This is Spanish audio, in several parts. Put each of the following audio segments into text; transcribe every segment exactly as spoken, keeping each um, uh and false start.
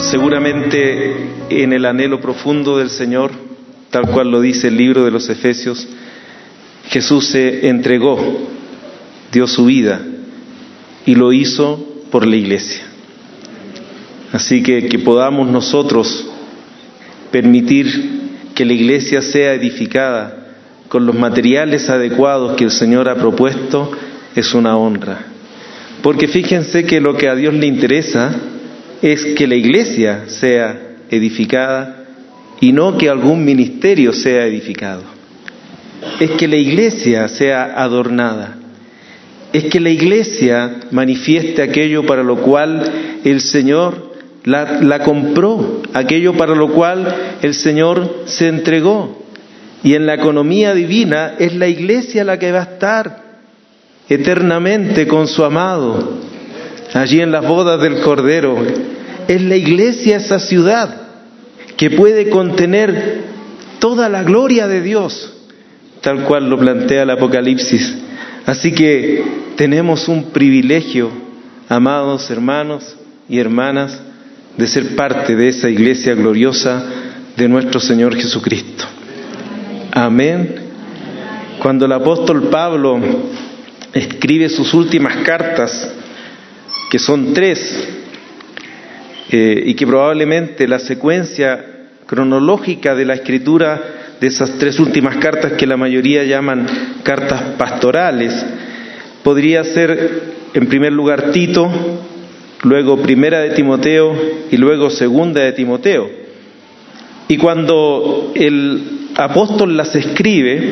Seguramente en el anhelo profundo del Señor, tal cual lo dice el libro de los Efesios, Jesús se entregó, dio su vida y lo hizo por la iglesia. Así que que podamos nosotros permitir que la iglesia sea edificada con los materiales adecuados que el Señor ha propuesto es una honra. Porque fíjense que lo que a Dios le interesa es que la iglesia sea edificada y no que algún ministerio sea edificado. Es que la iglesia sea adornada. Es que la iglesia manifieste aquello para lo cual el Señor la, la compró, aquello para lo cual el Señor se entregó. Y en la economía divina es la iglesia la que va a estar eternamente con su amado, allí en las bodas del Cordero. Es la iglesia esa ciudad que puede contener toda la gloria de Dios, tal cual lo plantea el Apocalipsis. Así que tenemos un privilegio, amados hermanos y hermanas, de ser parte de esa iglesia gloriosa de nuestro Señor Jesucristo. Amén. Cuando el apóstol Pablo escribe sus últimas cartas, que son tres, eh, y que probablemente la secuencia cronológica de la escritura de esas tres últimas cartas, que la mayoría llaman cartas pastorales, podría ser en primer lugar Tito, luego primera de Timoteo y luego segunda de Timoteo. Y cuando el apóstol las escribe,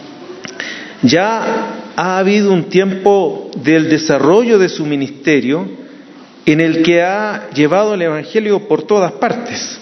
ya ha habido un tiempo del desarrollo de su ministerio en el que ha llevado el Evangelio por todas partes.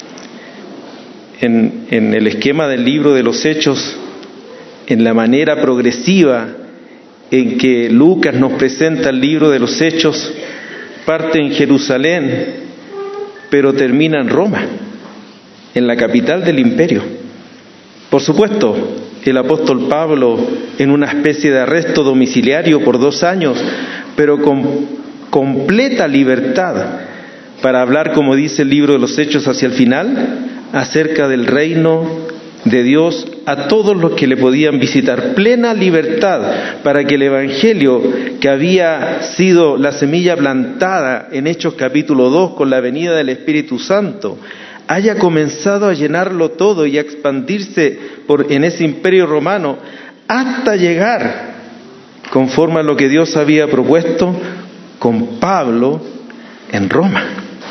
En, en el esquema del libro de los Hechos, en la manera progresiva en que Lucas nos presenta el libro de los Hechos, parte en Jerusalén, pero termina en Roma, en la capital del imperio. Por supuesto, el apóstol Pablo en una especie de arresto domiciliario por dos años, pero con completa libertad para hablar, como dice el libro de los Hechos hacia el final, acerca del reino de Dios a todos los que le podían visitar. Plena libertad para que el Evangelio, que había sido la semilla plantada en Hechos capítulo dos con la venida del Espíritu Santo, haya comenzado a llenarlo todo y a expandirse por, en ese imperio romano hasta llegar, conforme a lo que Dios había propuesto, con Pablo en Roma.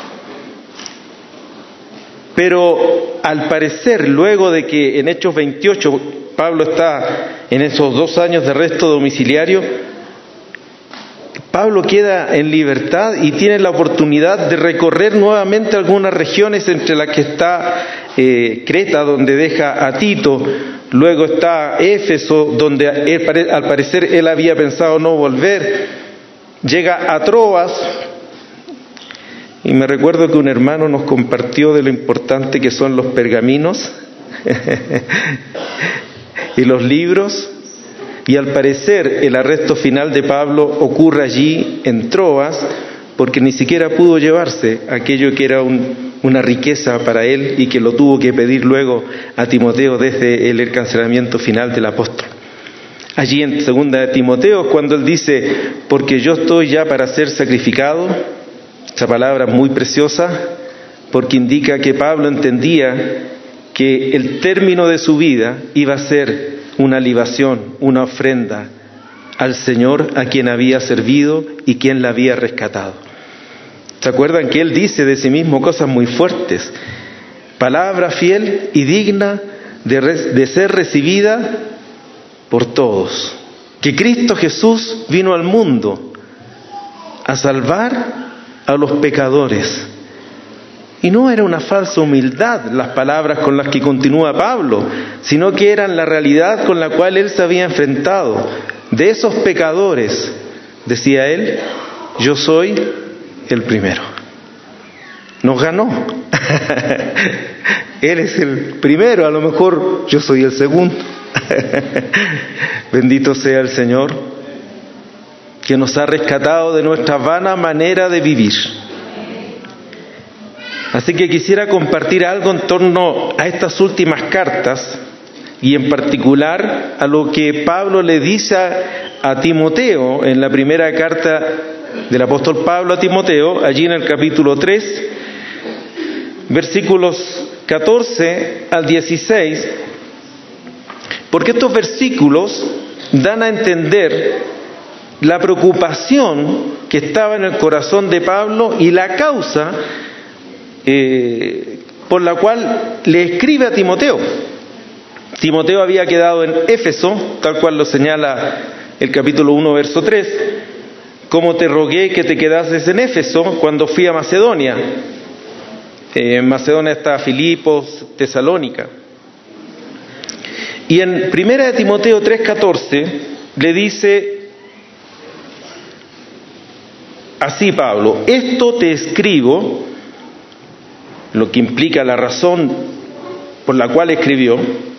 Pero al parecer, luego de que en Hechos veintiocho Pablo está en esos dos años de arresto domiciliario, Pablo queda en libertad y tiene la oportunidad de recorrer nuevamente algunas regiones, entre las que está eh, Creta, donde deja a Tito, luego está Éfeso, donde él, al parecer él había pensado no volver, llega a Troas, y me recuerdo que un hermano nos compartió de lo importante que son los pergaminos y los libros. Y al parecer el arresto final de Pablo ocurre allí en Troas, porque ni siquiera pudo llevarse aquello que era un, una riqueza para él y que lo tuvo que pedir luego a Timoteo desde el encarcelamiento final del apóstol. Allí en segunda de Timoteo, cuando él dice, porque yo estoy ya para ser sacrificado, esa palabra muy preciosa, porque indica que Pablo entendía que el término de su vida iba a ser una libación, una ofrenda al Señor a quien había servido y quien la había rescatado. ¿Se acuerdan que él dice de sí mismo cosas muy fuertes? Palabra fiel y digna de, re- de ser recibida por todos. Que Cristo Jesús vino al mundo a salvar a los pecadores. Y no era una falsa humildad las palabras con las que continúa Pablo, sino que eran la realidad con la cual él se había enfrentado. De esos pecadores, decía él, yo soy el primero. Nos ganó. Él es el primero, a lo mejor yo soy el segundo. Bendito sea el Señor, que nos ha rescatado de nuestra vana manera de vivir. Así que quisiera compartir algo en torno a estas últimas cartas y en particular a lo que Pablo le dice a, a Timoteo en la primera carta del apóstol Pablo a Timoteo, allí en el capítulo tres, versículos catorce al dieciséis, porque estos versículos dan a entender la preocupación que estaba en el corazón de Pablo y la causa eh, por la cual le escribe a Timoteo. Timoteo había quedado en Éfeso, tal cual lo señala el capítulo uno, verso tres, como te rogué que te quedases en Éfeso cuando fui a Macedonia. Eh, en Macedonia está Filipos, Tesalónica. Y en primera de Timoteo tres catorce le dice así Pablo: esto te escribo, lo que implica la razón por la cual escribió,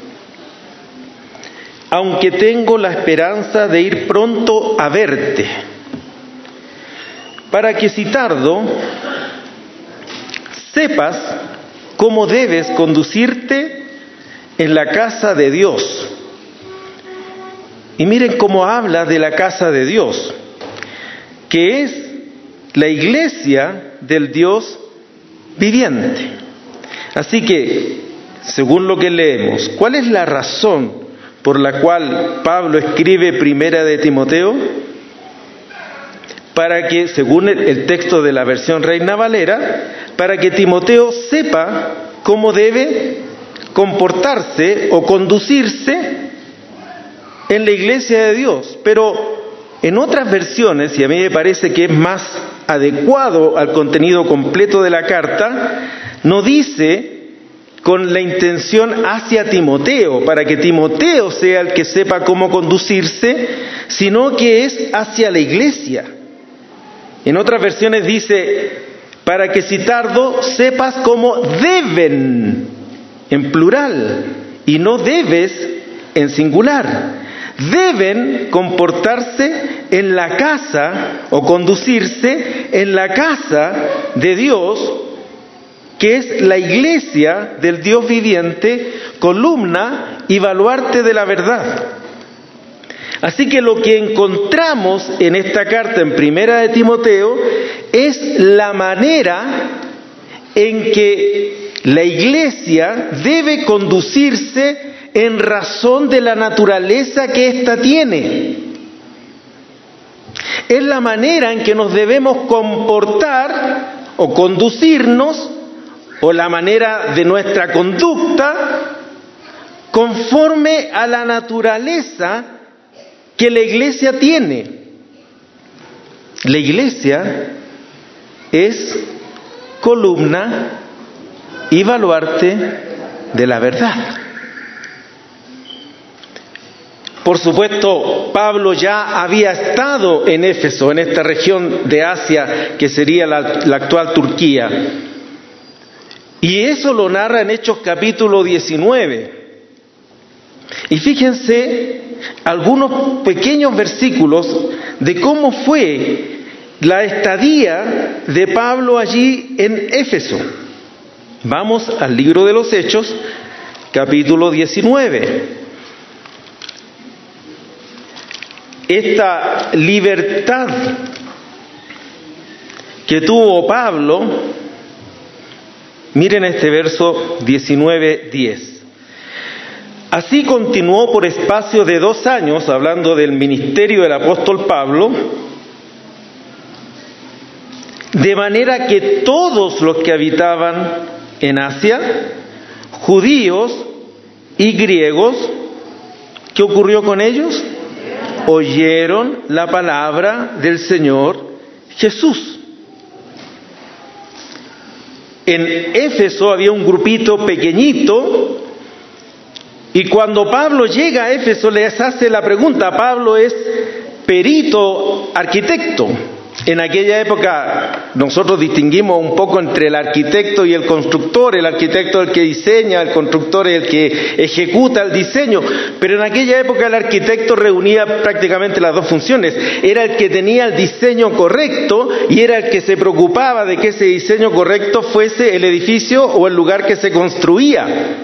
aunque tengo la esperanza de ir pronto a verte, para que si tardo, sepas cómo debes conducirte en la casa de Dios. Y miren cómo habla de la casa de Dios, que es la iglesia del Dios viviente. Así que, según lo que leemos, ¿cuál es la razón por la cual Pablo escribe primera de Timoteo? Para que, según el texto de la versión Reina Valera, para que Timoteo sepa cómo debe comportarse o conducirse en la iglesia de Dios. Pero en otras versiones, y a mí me parece que es más adecuado al contenido completo de la carta, no dice con la intención hacia Timoteo, para que Timoteo sea el que sepa cómo conducirse, sino que es hacia la iglesia. En otras versiones dice, para que si tardo sepas cómo deben, en plural, y no debes en singular. Deben comportarse en la casa o conducirse en la casa de Dios, que es la iglesia del Dios viviente, columna y baluarte de la verdad. Así que lo que encontramos en esta carta en primera de Timoteo es la manera en que la iglesia debe conducirse en razón de la naturaleza que ésta tiene. Es la manera en que nos debemos comportar o conducirnos, o la manera de nuestra conducta, conforme a la naturaleza que la iglesia tiene. La iglesia es columna y baluarte de la verdad. Por supuesto, Pablo ya había estado en Éfeso, en esta región de Asia que sería la, la actual Turquía. Y eso lo narra en Hechos capítulo diecinueve. Y fíjense algunos pequeños versículos de cómo fue la estadía de Pablo allí en Éfeso. Vamos al libro de los Hechos, capítulo diecinueve. Esta libertad que tuvo Pablo, miren este verso diecinueve diez. Así continuó por espacio de dos años, hablando del ministerio del apóstol Pablo, de manera que todos los que habitaban en Asia, judíos y griegos, ¿qué ocurrió con ellos? Oyeron la palabra del Señor Jesús. En Éfeso había un grupito pequeñito, y cuando Pablo llega a Éfeso les hace la pregunta. Pablo es perito arquitecto, En aquella época nosotros distinguimos un poco entre el arquitecto y el constructor. El arquitecto es el que diseña, el constructor es el que ejecuta el diseño. Pero en aquella época el arquitecto reunía prácticamente las dos funciones. Era el que tenía el diseño correcto y era el que se preocupaba de que ese diseño correcto fuese el edificio o el lugar que se construía.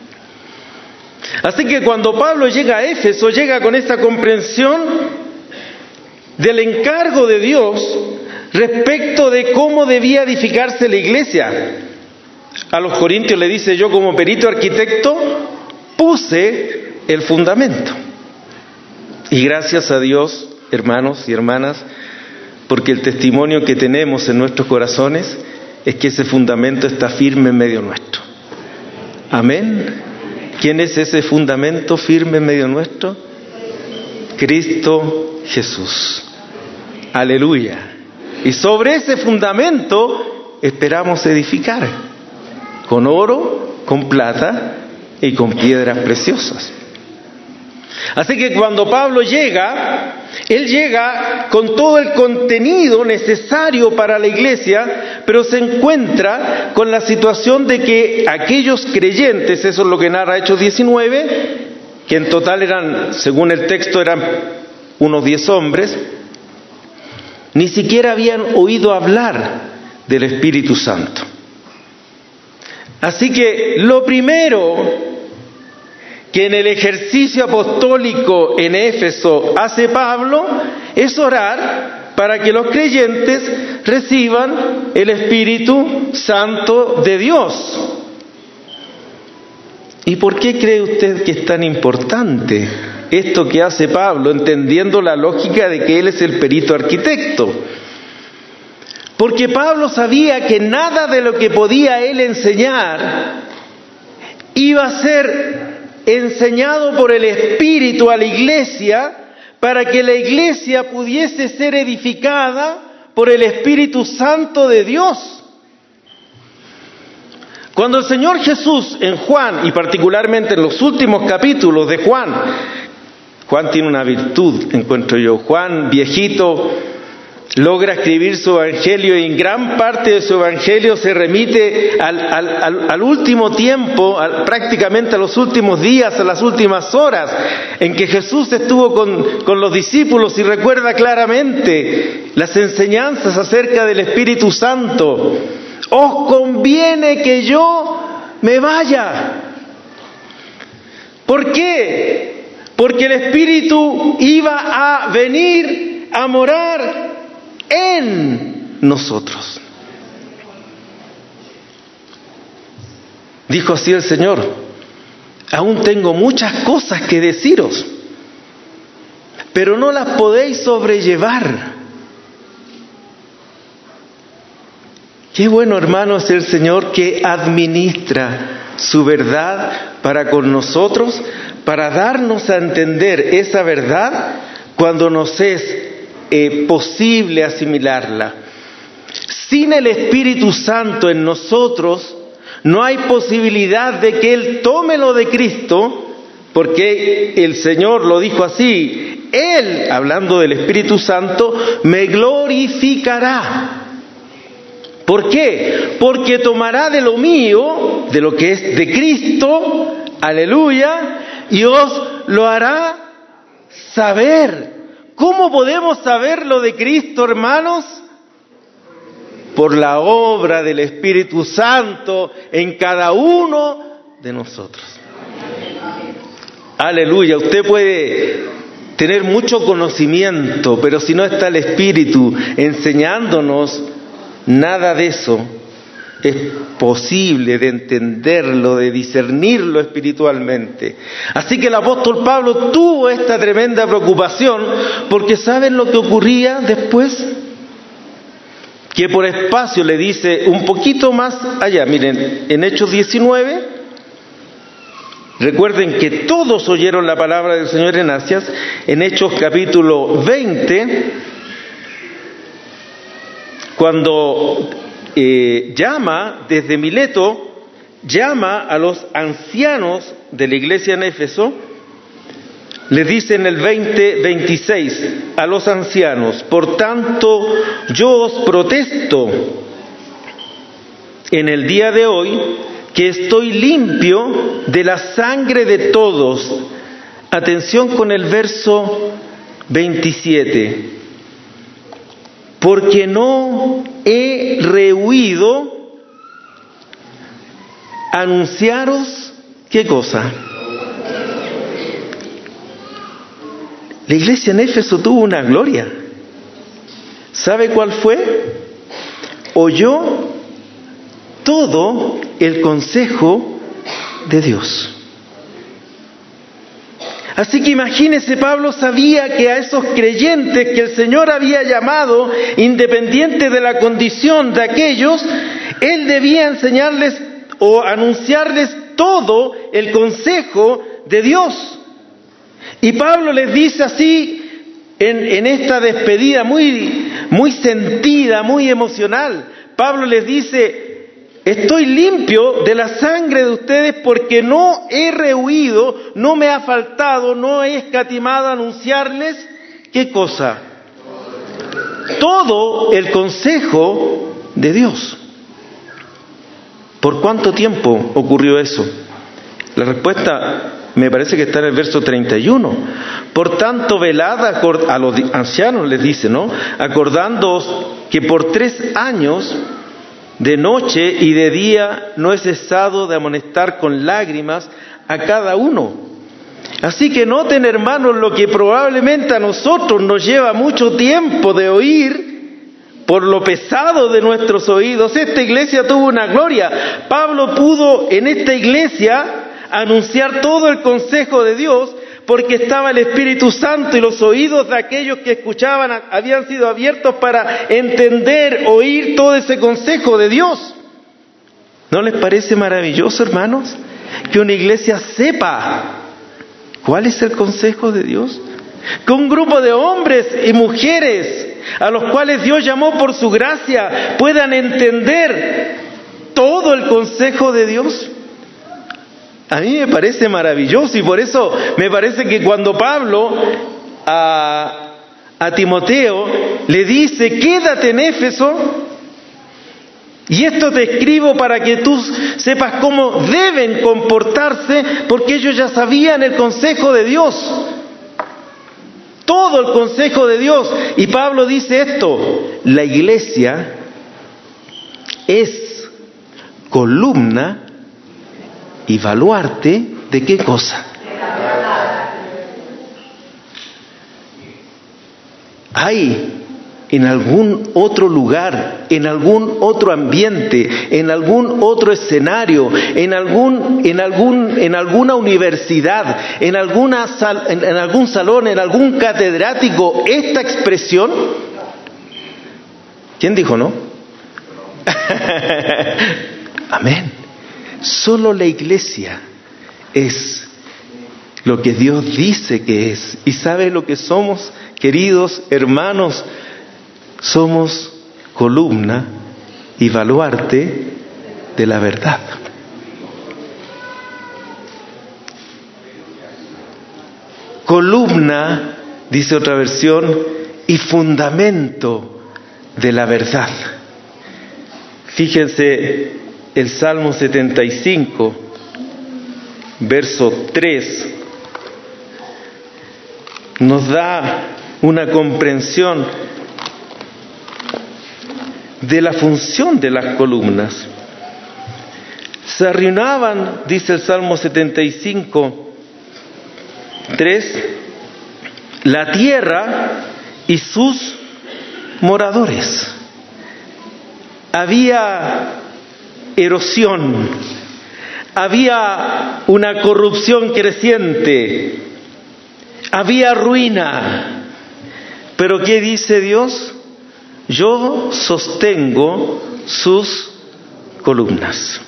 Así que cuando Pablo llega a Éfeso, llega con esa comprensión del encargo de Dios respecto de cómo debía edificarse la iglesia. A los corintios le dice: yo como perito arquitecto puse el fundamento. Y gracias a Dios, hermanos y hermanas, porque el testimonio que tenemos en nuestros corazones es que ese fundamento está firme en medio nuestro. Amén. ¿Quién es ese fundamento firme en medio nuestro? Cristo Jesús. Aleluya. Y sobre ese fundamento esperamos edificar con oro, con plata y con piedras preciosas. Así que cuando Pablo llega, él llega con todo el contenido necesario para la iglesia, pero se encuentra con la situación de que aquellos creyentes, eso es lo que narra Hechos diecinueve, que en total eran, según el texto, eran unos diez hombres, ni siquiera habían oído hablar del Espíritu Santo. Así que lo primero que en el ejercicio apostólico en Éfeso hace Pablo es orar para que los creyentes reciban el Espíritu Santo de Dios. ¿Y por qué cree usted que es tan importante esto que hace Pablo, entendiendo la lógica de que él es el perito arquitecto? Porque Pablo sabía que nada de lo que podía él enseñar iba a ser enseñado por el Espíritu a la iglesia para que la iglesia pudiese ser edificada por el Espíritu Santo de Dios. Cuando el Señor Jesús en Juan, y particularmente en los últimos capítulos de Juan, Juan tiene una virtud, encuentro yo. Juan, viejito, logra escribir su evangelio y en gran parte de su evangelio se remite al, al, al, al último tiempo, al, prácticamente a los últimos días, a las últimas horas en que Jesús estuvo con, con los discípulos y recuerda claramente las enseñanzas acerca del Espíritu Santo. Os conviene que yo me vaya. ¿Por qué? Porque el Espíritu iba a venir a morar en nosotros. Dijo así el Señor: aún tengo muchas cosas que deciros, pero no las podéis sobrellevar. Qué bueno, hermano, es el Señor que administra su verdad para con nosotros, para darnos a entender esa verdad cuando nos es eh, posible asimilarla. Sin el Espíritu Santo en nosotros, no hay posibilidad de que Él tome lo de Cristo, porque el Señor lo dijo así: Él, hablando del Espíritu Santo, me glorificará. ¿Por qué? Porque tomará de lo mío, de lo que es de Cristo, aleluya, y os lo hará saber. ¿Cómo podemos saber lo de Cristo, hermanos? Por la obra del Espíritu Santo en cada uno de nosotros. Aleluya. Usted puede tener mucho conocimiento, pero si no está el Espíritu enseñándonos, nada de eso es posible de entenderlo, de discernirlo espiritualmente. Así que el apóstol Pablo tuvo esta tremenda preocupación, porque ¿saben lo que ocurría después? Que por espacio le dice un poquito más allá, miren, en Hechos diecinueve, recuerden que todos oyeron la palabra del Señor en Asia. En Hechos capítulo veinte, cuando eh, llama desde Mileto, llama a los ancianos de la iglesia en Éfeso les dice en el veinte veintiséis a los ancianos: por tanto, yo os protesto en el día de hoy que estoy limpio de la sangre de todos. Atención con el verso veintisiete. Porque no he rehuido anunciaros, ¿qué cosa? La iglesia en Éfeso tuvo una gloria. ¿Sabe cuál fue? Oyó todo el consejo de Dios. Así que imagínese, Pablo sabía que a esos creyentes que el Señor había llamado, independiente de la condición de aquellos, Él debía enseñarles o anunciarles todo el consejo de Dios. Y Pablo les dice así, en, en esta despedida muy, muy sentida, muy emocional, Pablo les dice: estoy limpio de la sangre de ustedes porque no he rehuido, no me ha faltado, no he escatimado a anunciarles, ¿qué cosa? Todo el consejo de Dios. ¿Por cuánto tiempo ocurrió eso? La respuesta me parece que está en el verso treinta y uno. Por tanto, velad, a los ancianos les dice, ¿no? Acordándoos que por tres años, de noche y de día, no he cesado de amonestar con lágrimas a cada uno. Así que noten, hermanos, lo que probablemente a nosotros nos lleva mucho tiempo de oír por lo pesado de nuestros oídos. Esta iglesia tuvo una gloria. Pablo pudo en esta iglesia anunciar todo el consejo de Dios porque estaba el Espíritu Santo y los oídos de aquellos que escuchaban habían sido abiertos para entender, oír todo ese consejo de Dios. ¿No les parece maravilloso, hermanos, que una iglesia sepa cuál es el consejo de Dios? Que un grupo de hombres y mujeres a los cuales Dios llamó por su gracia puedan entender todo el consejo de Dios. A mí me parece maravilloso y por eso me parece que cuando Pablo a, a Timoteo le dice: quédate en Éfeso, y esto te escribo para que tú sepas cómo deben comportarse, porque ellos ya sabían el consejo de Dios, todo el consejo de Dios. Y Pablo dice esto: la iglesia es columna y baluarte de qué cosa. Hay en algún otro lugar, en algún otro ambiente, en algún otro escenario, en algún, en algún, en alguna universidad, en alguna sal, en, en algún salón, en algún catedrático, esta expresión. ¿Quién dijo no? Amén. Solo la iglesia es lo que Dios dice que es. ¿Y sabe lo que somos, queridos hermanos? Somos columna y baluarte de la verdad. Columna, dice otra versión, y fundamento de la verdad. Fíjense el Salmo setenta y cinco, verso tres, nos da una comprensión de la función de las columnas. Se arruinaban, dice el Salmo setenta y cinco, tres, la tierra y sus moradores. Había erosión, había una corrupción creciente, había ruina. Pero ¿qué dice Dios? Yo sostengo sus columnas.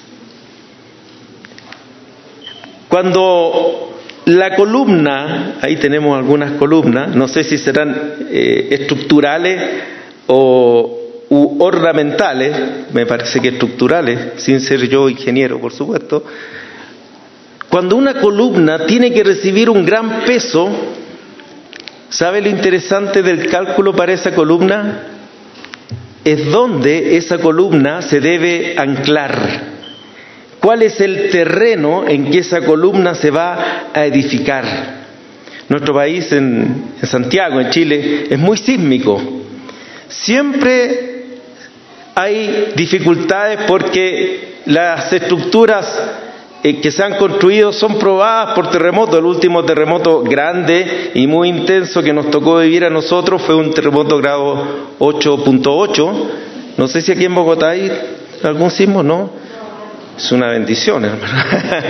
Cuando la columna, ahí tenemos algunas columnas, no sé si serán eh, estructurales o u ornamentales, me parece que estructurales, sin ser yo ingeniero, por supuesto. cuando una columna tiene que recibir un gran peso, ¿sabe lo interesante del cálculo para esa columna? Es dónde esa columna se debe anclar. ¿Cuál es el terreno en que esa columna se va a edificar? Nuestro país, en, en Santiago, en Chile, es muy sísmico. Siempre hay dificultades porque las estructuras eh, que se han construido son probadas por terremotos. El último terremoto grande y muy intenso que nos tocó vivir a nosotros fue un terremoto grado ocho punto ocho. No sé si aquí en Bogotá hay algún sismo, ¿no? Es una bendición, hermano.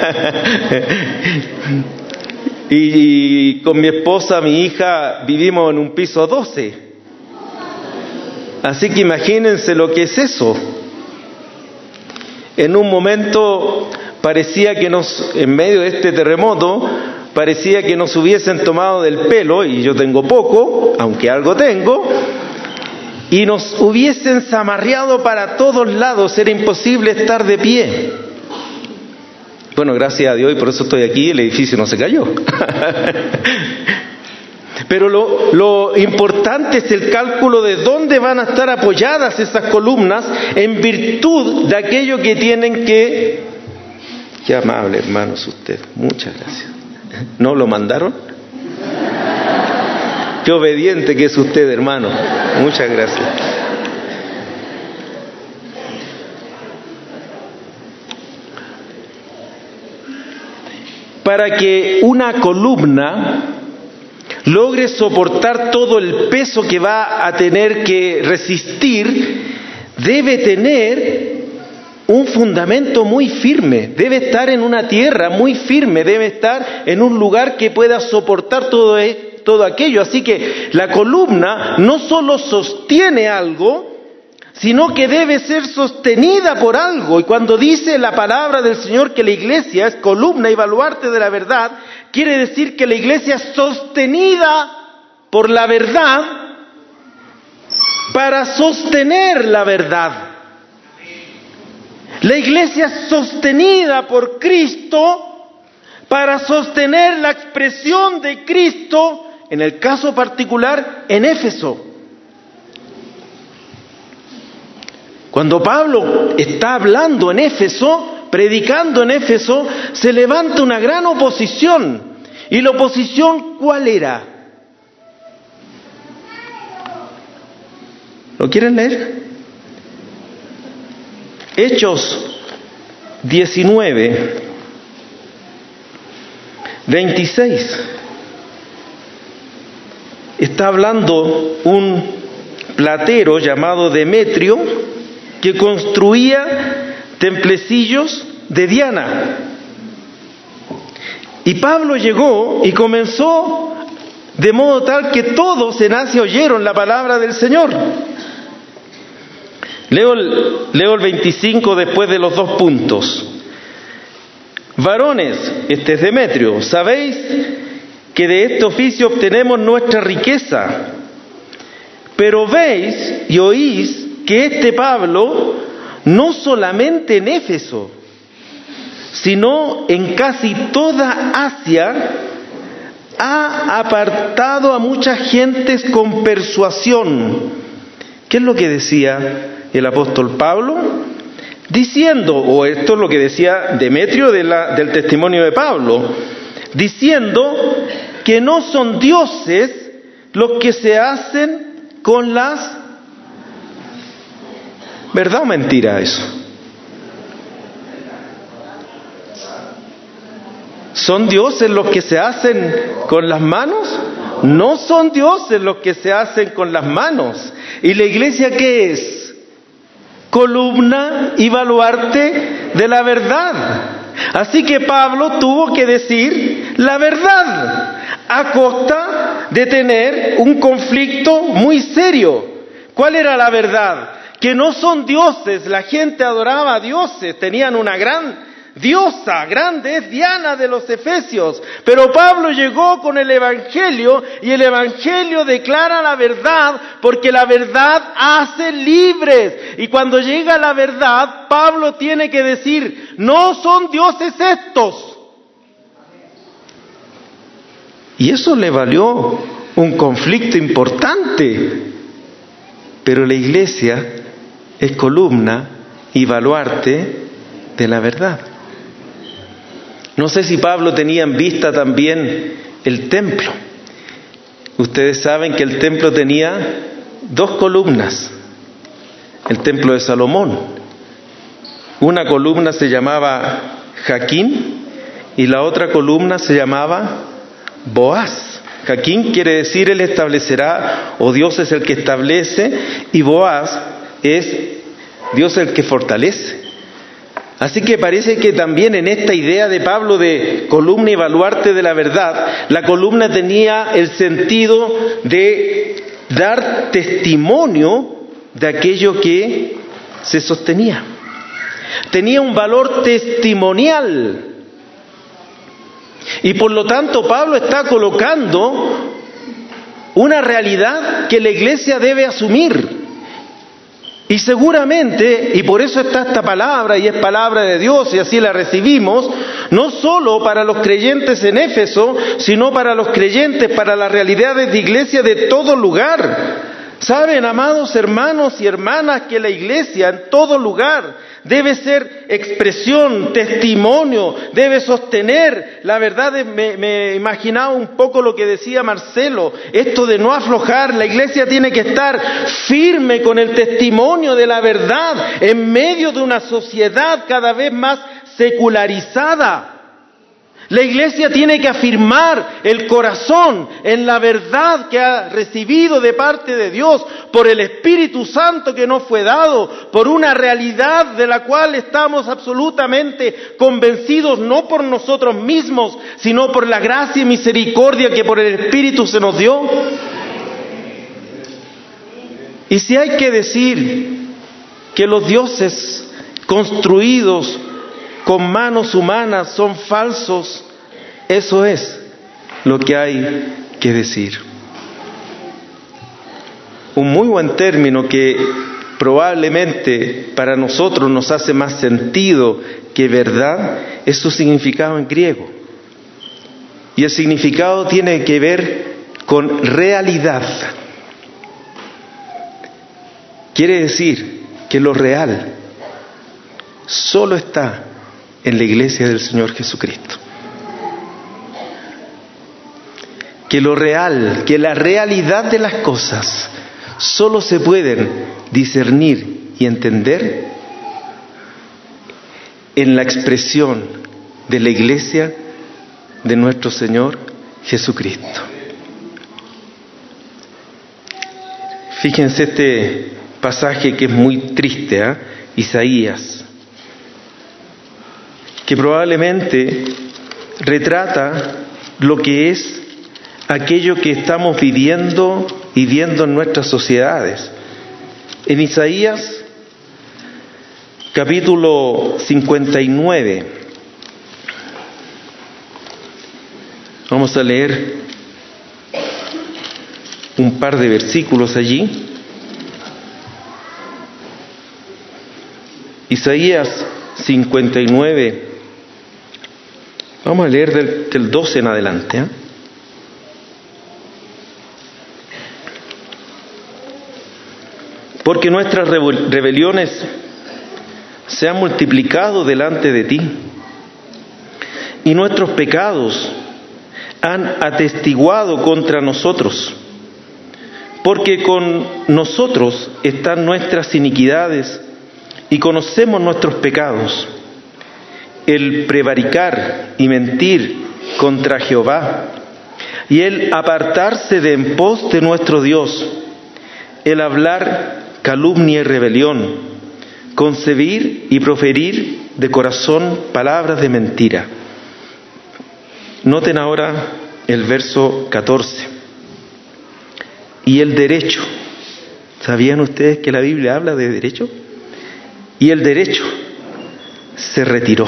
Y con mi esposa, mi hija, vivimos en un piso doce. Así que imagínense lo que es eso. En un momento parecía que nos, en medio de este terremoto, parecía que nos hubiesen tomado del pelo, y yo tengo poco, aunque algo tengo, y nos hubiesen zamarreado para todos lados. Era imposible estar de pie. Bueno, gracias a Dios, y por eso estoy aquí, el edificio no se cayó. Pero lo, lo importante es el cálculo de dónde van a estar apoyadas esas columnas en virtud de aquello que tienen que... Qué amable, hermanos, usted. Muchas gracias. ¿No lo mandaron? Qué obediente que es usted, hermano. Muchas gracias. Para que una columna logre soportar todo el peso que va a tener que resistir, debe tener un fundamento muy firme, debe estar en una tierra muy firme, debe estar en un lugar que pueda soportar todo esto. Todo aquello. Así que la columna no solo sostiene algo, sino que debe ser sostenida por algo. Y cuando dice la palabra del Señor que la iglesia es columna y baluarte de la verdad, quiere decir que la iglesia es sostenida por la verdad para sostener la verdad. La iglesia es sostenida por Cristo para sostener la expresión de Cristo, en el caso particular, en Éfeso. Cuando Pablo está hablando en Éfeso, predicando en Éfeso, se levanta una gran oposición. ¿Y la oposición cuál era? ¿Lo quieren leer? Hechos diecinueve, veintiséis. Está hablando un platero llamado Demetrio que construía templecillos de Diana. Y Pablo llegó y comenzó de modo tal que todos en Asia oyeron la palabra del Señor. Leo el, leo el veinticinco después de los dos puntos. Varones, este es Demetrio, sabéis que de este oficio obtenemos nuestra riqueza, pero veis y oís que este Pablo, no solamente en Éfeso, sino en casi toda Asia, ha apartado a muchas gentes con persuasión. ¿Qué es lo que decía el apóstol Pablo? Diciendo, o esto es lo que decía Demetrio de la, del testimonio de Pablo, diciendo que no son dioses los que se hacen con las... ¿Verdad o mentira eso? ¿Son dioses los que se hacen con las manos? No son dioses los que se hacen con las manos. ¿Y la iglesia qué es? Columna y baluarte de la verdad. Así que Pablo tuvo que decir la verdad a costa de tener un conflicto muy serio. ¿Cuál era la verdad? Que no son dioses, la gente adoraba a dioses, tenían una gran diosa, grande es Diana de los Efesios, pero Pablo llegó con el Evangelio y el Evangelio declara la verdad porque la verdad hace libres. Y cuando llega la verdad, Pablo tiene que decir, no son dioses estos. Y eso le valió un conflicto importante. Pero la iglesia es columna y baluarte de la verdad. No sé si Pablo tenía en vista también el templo. Ustedes saben que el templo tenía dos columnas. El templo de Salomón. Una columna se llamaba Jaquín y la otra columna se llamaba Boaz. Jaquín quiere decir Él establecerá, o Dios es el que establece, y Boaz es Dios el que fortalece. Así que parece que también en esta idea de Pablo de columna y baluarte de la verdad, la columna tenía el sentido de dar testimonio de aquello que se sostenía. Tenía un valor testimonial. Y por lo tanto Pablo está colocando una realidad que la iglesia debe asumir. Y seguramente, y por eso está esta palabra, y es palabra de Dios, y así la recibimos, no solo para los creyentes en Éfeso, sino para los creyentes, para las realidades de iglesia de todo lugar. Saben, amados hermanos y hermanas, que la iglesia en todo lugar debe ser expresión, testimonio, debe sostener. La verdad, me, me imaginaba un poco lo que decía Marcelo, esto de no aflojar. La iglesia tiene que estar firme con el testimonio de la verdad en medio de una sociedad cada vez más secularizada. La iglesia tiene que afirmar el corazón en la verdad que ha recibido de parte de Dios por el Espíritu Santo que nos fue dado, por una realidad de la cual estamos absolutamente convencidos, no por nosotros mismos, sino por la gracia y misericordia que por el Espíritu se nos dio. Y si hay que decir que los dioses construidos con manos humanas son falsos, eso es lo que hay que decir. Un muy buen término que probablemente para nosotros nos hace más sentido que verdad es su significado en griego. Y el significado tiene que ver con realidad. Quiere decir que lo real solo está en la iglesia del Señor Jesucristo. Que lo real, que la realidad de las cosas solo se pueden discernir y entender en la expresión de la iglesia de nuestro Señor Jesucristo. Fíjense este pasaje que es muy triste, ¿eh? Isaías, que probablemente retrata lo que es aquello que estamos viviendo y viendo en nuestras sociedades. En Isaías, capítulo cincuenta y nueve, vamos a leer un par de versículos allí. Isaías cincuenta y nueve, vamos a leer del, del doce en adelante, ¿eh? Porque nuestras rebeliones se han multiplicado delante de ti, y nuestros pecados han atestiguado contra nosotros, porque con nosotros están nuestras iniquidades, y conocemos nuestros pecados, el prevaricar y mentir contra Jehová, y el apartarse de en pos de nuestro Dios, el hablar calumnia y rebelión, concebir y proferir de corazón palabras de mentira. Noten ahora el verso catorce. Y el derecho, ¿sabían ustedes que la Biblia habla de derecho? Y el derecho se retiró.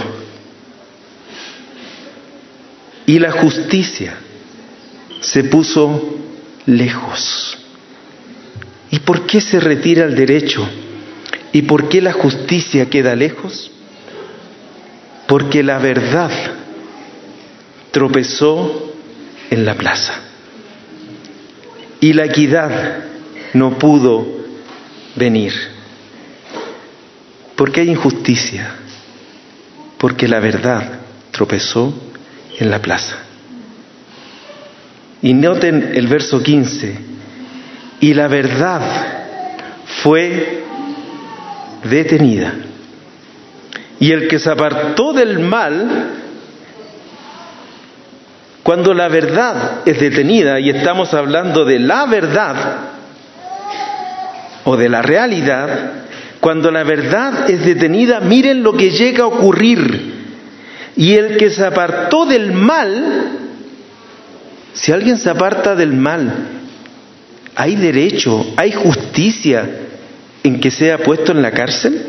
Y la justicia se puso lejos. ¿Y por qué se retira el derecho? ¿Y por qué la justicia queda lejos? Porque la verdad tropezó en la plaza. Y la equidad no pudo venir. Porque hay injusticia. Porque la verdad tropezó en la plaza. Y noten el verso quince. Y la verdad fue detenida. Y el que se apartó del mal, cuando la verdad es detenida, y estamos hablando de la verdad o de la realidad, cuando la verdad es detenida, miren lo que llega a ocurrir. Y el que se apartó del mal, si alguien se aparta del mal, ¿hay derecho, hay justicia en que sea puesto en la cárcel?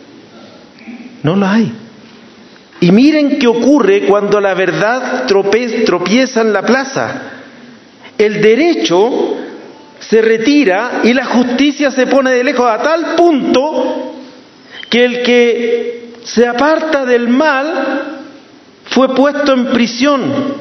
No lo hay. Y miren qué ocurre cuando la verdad trope- tropieza en la plaza. El derecho se retira y la justicia se pone de lejos, a tal punto que el que se aparta del mal fue puesto en prisión.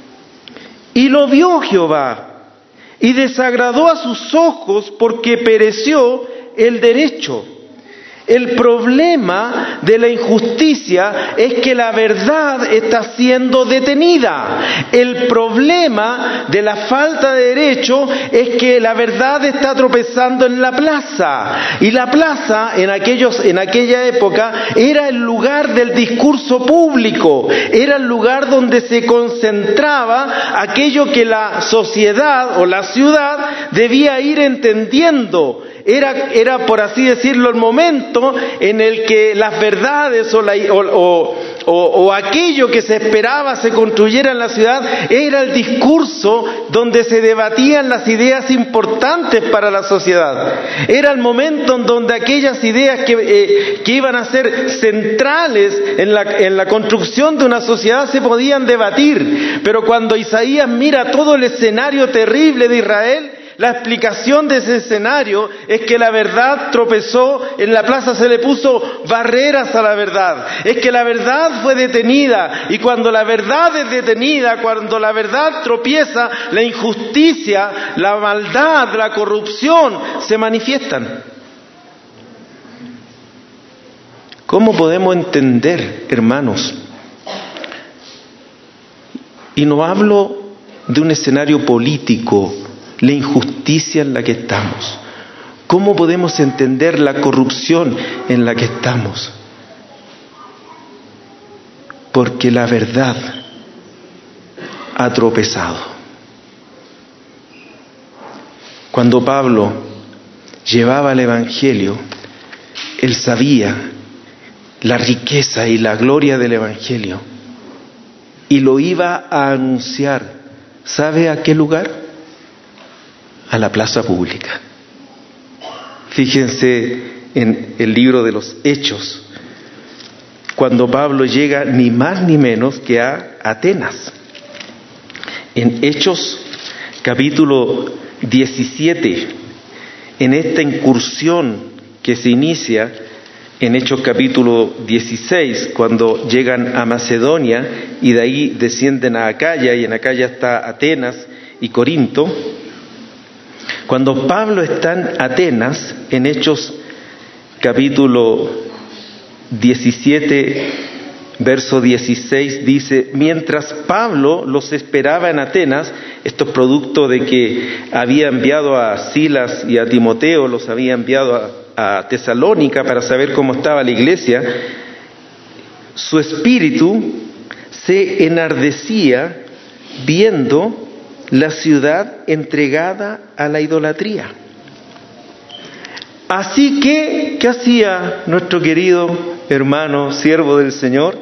Y lo vio Jehová y desagradó a sus ojos porque pereció el derecho. El problema de la injusticia es que la verdad está siendo detenida. El problema de la falta de derecho es que la verdad está tropezando en la plaza. Y la plaza en aquellos, en aquella época era el lugar del discurso público. Era el lugar donde se concentraba aquello que la sociedad o la ciudad debía ir entendiendo. Era, era, por así decirlo, el momento en el que las verdades o, la, o, o, o, o aquello que se esperaba se construyera en la ciudad, era el discurso donde se debatían las ideas importantes para la sociedad. Era el momento en donde aquellas ideas que, eh, que iban a ser centrales en la, en la construcción de una sociedad se podían debatir. Pero cuando Isaías mira todo el escenario terrible de Israel, la explicación de ese escenario es que la verdad tropezó, en la plaza se le puso barreras a la verdad. Es que la verdad fue detenida, y cuando la verdad es detenida, cuando la verdad tropieza, la injusticia, la maldad, la corrupción se manifiestan. ¿Cómo podemos entender, hermanos? Y no hablo de un escenario político, la injusticia en la que estamos. ¿Cómo podemos entender la corrupción en la que estamos? Porque la verdad ha tropezado. Cuando Pablo llevaba el Evangelio, él sabía la riqueza y la gloria del Evangelio y lo iba a anunciar. ¿Sabe a qué lugar? A la plaza pública. Fíjense en el libro de los Hechos, cuando Pablo llega ni más ni menos que a Atenas. En Hechos capítulo diecisiete, en esta incursión que se inicia en Hechos capítulo dieciséis, cuando llegan a Macedonia y de ahí descienden a Acaya, y en Acaya está Atenas y Corinto. Cuando Pablo está en Atenas, en Hechos capítulo diecisiete, verso dieciséis, dice: mientras Pablo los esperaba en Atenas, esto es producto de que había enviado a Silas y a Timoteo, los había enviado a, a Tesalónica para saber cómo estaba la iglesia, su espíritu se enardecía viendo la ciudad entregada a la idolatría. Así que, ¿qué hacía nuestro querido hermano, siervo del Señor?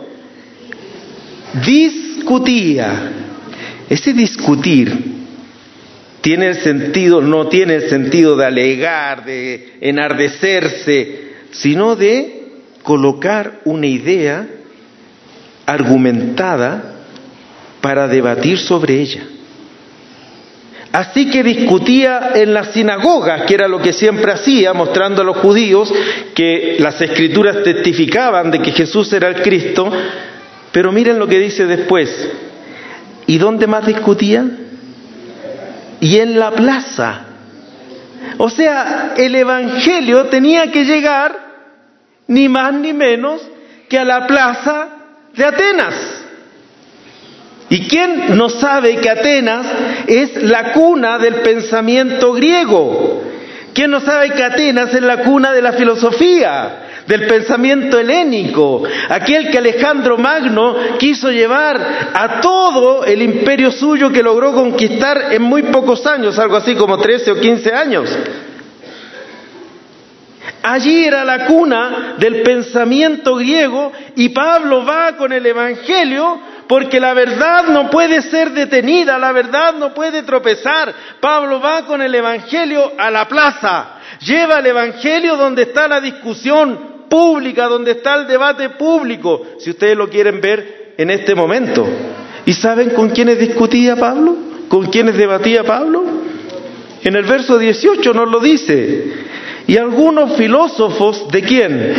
Discutía. Ese discutir tiene el sentido, no tiene el sentido de alegar, de enardecerse, sino de colocar una idea argumentada para debatir sobre ella. Así que discutía en las sinagogas, que era lo que siempre hacía, mostrando a los judíos que las escrituras testificaban de que Jesús era el Cristo. Pero miren lo que dice después: ¿Y dónde más discutía? Y en la plaza. O sea, el Evangelio tenía que llegar ni más ni menos que a la plaza de Atenas. ¿Y quién no sabe que Atenas es la cuna del pensamiento griego? ¿Quién no sabe que Atenas es la cuna de la filosofía, del pensamiento helénico? Aquel que Alejandro Magno quiso llevar a todo el imperio suyo, que logró conquistar en muy pocos años, algo así como trece o quince años. Allí era la cuna del pensamiento griego, y Pablo va con el Evangelio porque la verdad no puede ser detenida, la verdad no puede tropezar. Pablo va con el Evangelio a la plaza, lleva el Evangelio donde está la discusión pública, donde está el debate público, si ustedes lo quieren ver en este momento. ¿Y saben con quiénes discutía Pablo? ¿Con quiénes debatía Pablo? En el verso dieciocho nos lo dice. Y algunos filósofos, ¿de quién?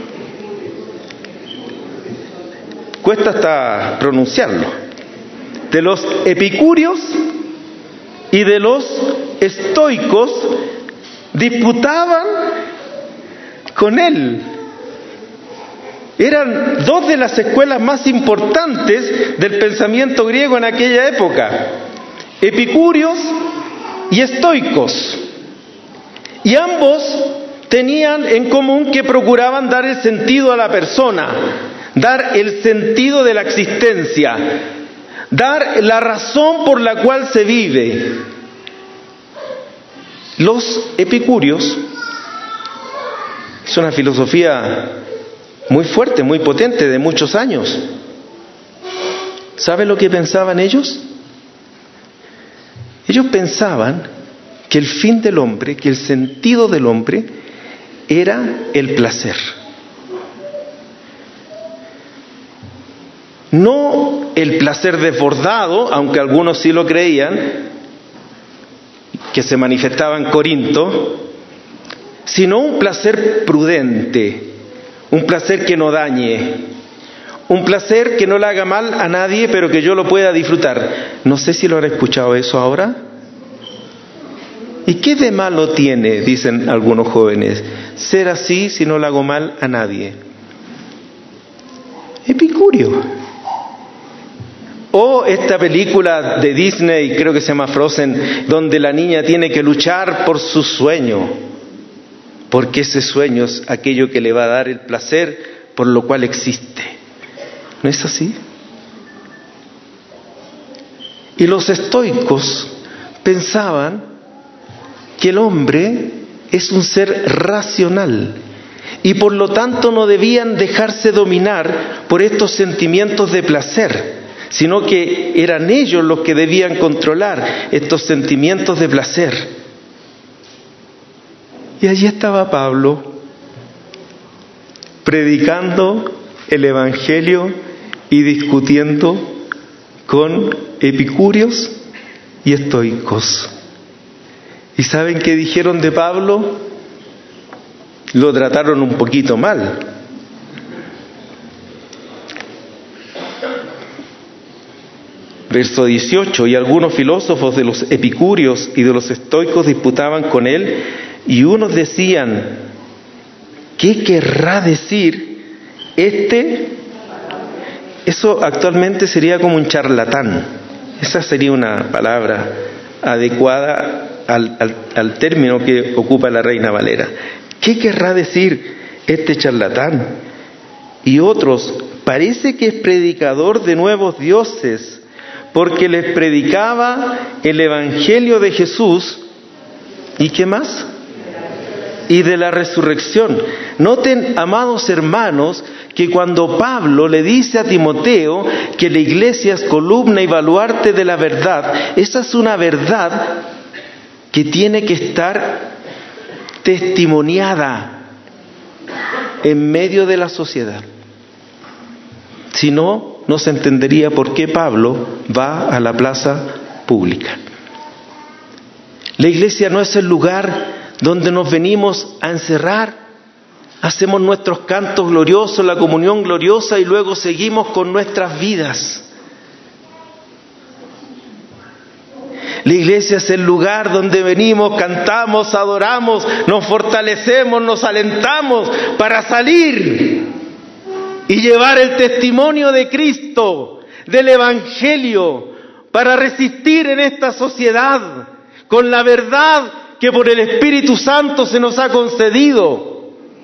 Cuesta hasta pronunciarlo. De los epicúreos y de los estoicos disputaban con él. Eran dos de las escuelas más importantes del pensamiento griego en aquella época: epicúreos y estoicos. Y ambos tenían en común que procuraban dar el sentido a la persona, dar el sentido de la existencia, dar la razón por la cual se vive. Los epicúreos es una filosofía muy fuerte, muy potente, de muchos años. ¿Saben lo que pensaban ellos? Ellos pensaban que el fin del hombre, que el sentido del hombre era el placer. No el placer desbordado, aunque algunos sí lo creían, que se manifestaba en Corinto, sino un placer prudente, un placer que no dañe, un placer que no le haga mal a nadie, pero que yo lo pueda disfrutar. No sé si lo han escuchado eso ahora. ¿Y qué de malo tiene, dicen algunos jóvenes, ser así si no le hago mal a nadie? Epicúreo. O esta película de Disney, creo que se llama Frozen, donde la niña tiene que luchar por su sueño, porque ese sueño es aquello que le va a dar el placer por lo cual existe. ¿No es así? Y los estoicos pensaban que el hombre es un ser racional y por lo tanto no debían dejarse dominar por estos sentimientos de placer, sino que eran ellos los que debían controlar estos sentimientos de placer. Y allí estaba Pablo, predicando el Evangelio y discutiendo con epicúreos y estoicos. ¿Y saben qué dijeron de Pablo? Lo trataron un poquito mal. Verso dieciocho, y algunos filósofos de los epicúreos y de los estoicos disputaban con él, y unos decían, ¿qué querrá decir este? Eso actualmente sería como un charlatán. Esa sería una palabra adecuada al, al, al término que ocupa la Reina Valera. ¿Qué querrá decir este charlatán? Y otros, parece que es predicador de nuevos dioses, porque les predicaba el Evangelio de Jesús. ¿Y qué más? Y de la resurrección. Noten, amados hermanos, que cuando Pablo le dice a Timoteo que la iglesia es columna y baluarte de la verdad, esa es una verdad que tiene que estar testimoniada en medio de la sociedad. Si no, no se entendería por qué Pablo va a la plaza pública. La iglesia no es el lugar donde nos venimos a encerrar, hacemos nuestros cantos gloriosos, la comunión gloriosa y luego seguimos con nuestras vidas. La iglesia es el lugar donde venimos, cantamos, adoramos, nos fortalecemos, nos alentamos para salir y llevar el testimonio de Cristo, del Evangelio, para resistir en esta sociedad con la verdad que por el Espíritu Santo se nos ha concedido.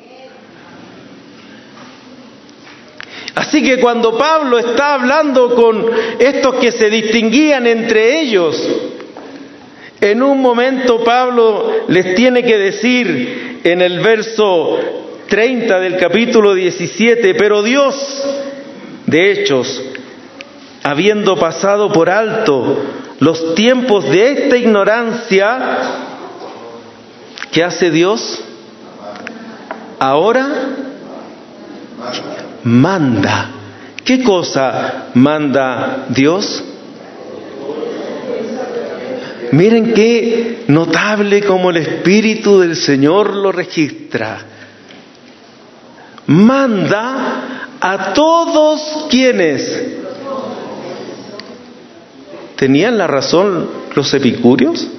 Así que cuando Pablo está hablando con estos que se distinguían entre ellos, en un momento Pablo les tiene que decir en el verso treinta del capítulo diecisiete, pero Dios, de Hechos, habiendo pasado por alto los tiempos de esta ignorancia, ¿qué hace Dios? Ahora manda. ¿Qué cosa manda Dios? Miren qué notable como el Espíritu del Señor lo registra. Manda a todos quienes tenían la razón los epicúreos.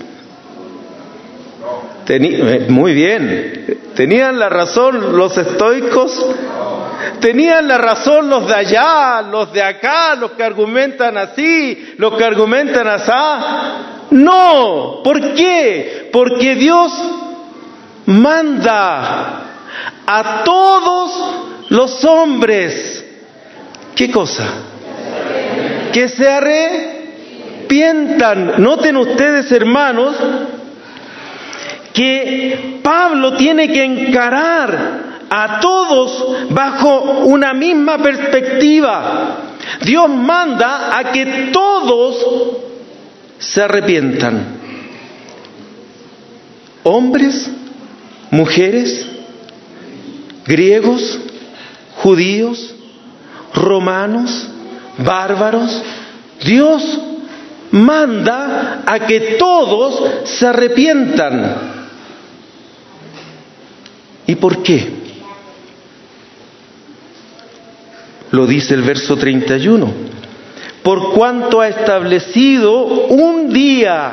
Tení, muy bien. ¿Tenían la razón los estoicos? ¿Tenían la razón los de allá, los de acá, los que argumentan así, los que argumentan asá? No. ¿Por qué? Porque Dios manda a todos los hombres. ¿Qué cosa? Que se arrepientan. Noten ustedes, hermanos, que Pablo tiene que encarar a todos bajo una misma perspectiva. Dios manda a que todos se arrepientan. Hombres, mujeres, griegos, judíos, romanos, bárbaros. Dios manda a que todos se arrepientan. ¿Y por qué? Lo dice el verso treinta y uno. Por cuanto ha establecido un día,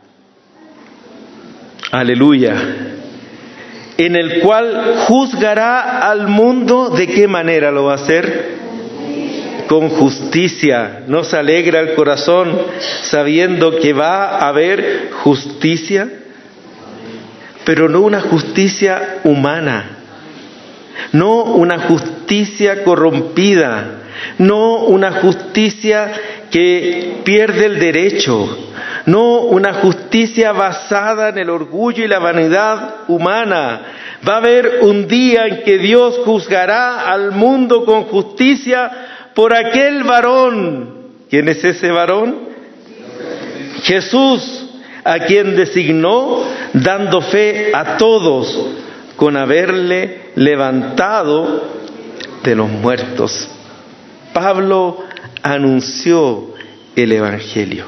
aleluya, en el cual juzgará al mundo. ¿De qué manera lo va a hacer? Con justicia. ¿Nos alegra el corazón sabiendo que va a haber justicia? Pero no una justicia humana, no una justicia corrompida, no una justicia que pierde el derecho, no una justicia basada en el orgullo y la vanidad humana. Va a haber un día en que Dios juzgará al mundo con justicia por aquel varón. ¿Quién es ese varón? Jesús, a quien designó, dando fe a todos con haberle levantado de los muertos. Pablo anunció el Evangelio.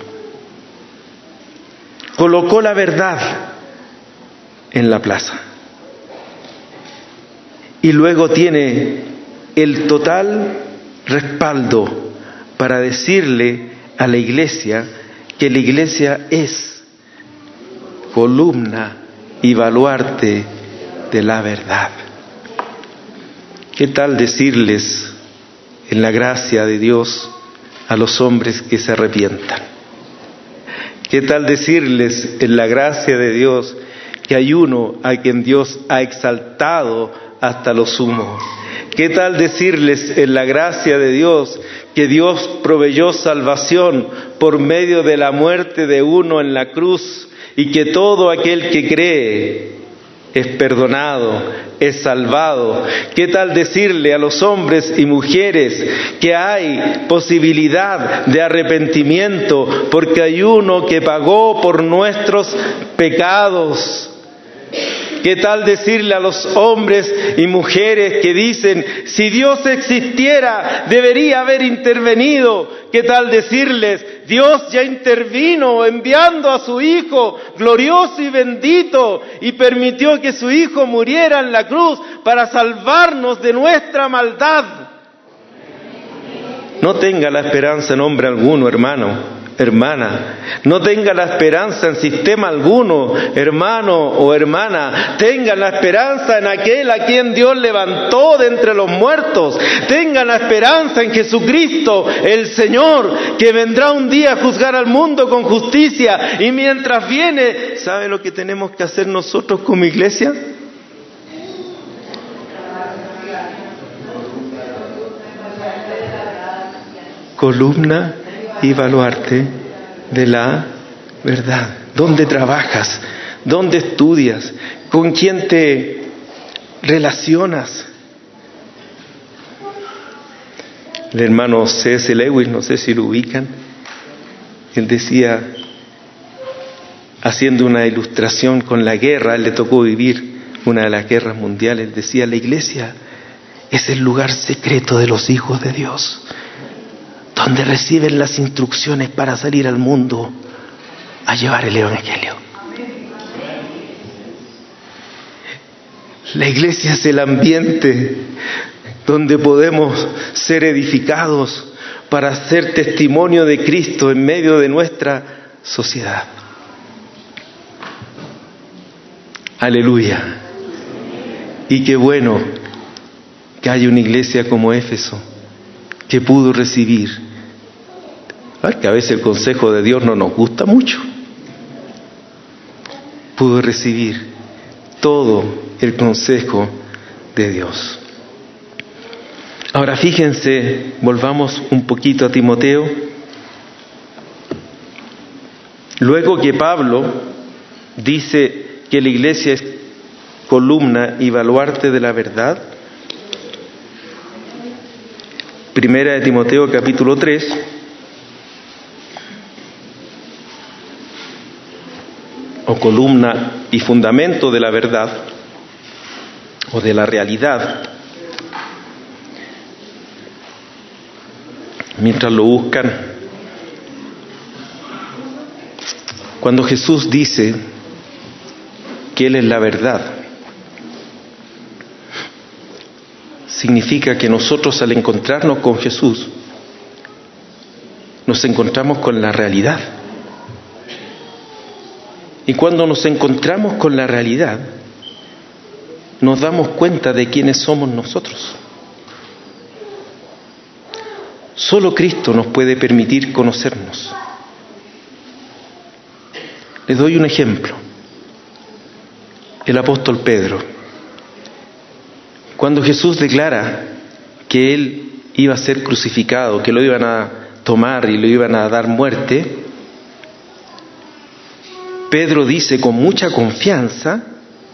Colocó la verdad en la plaza. Y luego tiene el total respaldo para decirle a la iglesia que la iglesia es columna y baluarte de la verdad. ¿Qué tal decirles en la gracia de Dios a los hombres que se arrepientan? ¿Qué tal decirles en la gracia de Dios que hay uno a quien Dios ha exaltado hasta lo sumo? ¿Qué tal decirles en la gracia de Dios que Dios proveyó salvación por medio de la muerte de uno en la cruz y que todo aquel que cree es perdonado, es salvado? ¿Qué tal decirle a los hombres y mujeres que hay posibilidad de arrepentimiento porque hay uno que pagó por nuestros pecados? ¿Qué tal decirle a los hombres y mujeres que dicen, si Dios existiera, debería haber intervenido? ¿Qué tal decirles, Dios ya intervino enviando a su Hijo glorioso y bendito y permitió que su Hijo muriera en la cruz para salvarnos de nuestra maldad? No tenga la esperanza en hombre alguno, hermano. hermana. No tenga la esperanza en sistema alguno, hermano o hermana. Tenga la esperanza en aquel a quien Dios levantó de entre los muertos. Tenga la esperanza en Jesucristo, el Señor, que vendrá un día a juzgar al mundo con justicia. Y mientras viene, ¿sabe lo que tenemos que hacer nosotros como iglesia? Columna y baluarte de la verdad. ¿Dónde trabajas? ¿Dónde estudias? ¿Con quién te relacionas? El hermano C S Lewis, no sé si lo ubican, él decía, haciendo una ilustración con la guerra, él le tocó vivir una de las guerras mundiales, decía, la iglesia es el lugar secreto de los hijos de Dios, donde reciben las instrucciones para salir al mundo a llevar el Evangelio. La iglesia es el ambiente donde podemos ser edificados para ser testimonio de Cristo en medio de nuestra sociedad. Aleluya. Y qué bueno que haya una iglesia como Éfeso, que pudo recibir, que a veces el consejo de Dios no nos gusta mucho, pudo recibir todo el consejo de Dios. Ahora fíjense, volvamos un poquito a Timoteo. Luego que Pablo dice que la iglesia es columna y baluarte de la verdad, Primera de Timoteo capítulo tres, o columna y fundamento de la verdad, o de la realidad. Mientras lo buscan, cuando Jesús dice que Él es la verdad, significa que nosotros al encontrarnos con Jesús, nos encontramos con la realidad. Y cuando nos encontramos con la realidad, nos damos cuenta de quiénes somos nosotros. Solo Cristo nos puede permitir conocernos. Les doy un ejemplo. El apóstol Pedro. Cuando Jesús declara que Él iba a ser crucificado, que lo iban a tomar y lo iban a dar muerte, Pedro dice con mucha confianza,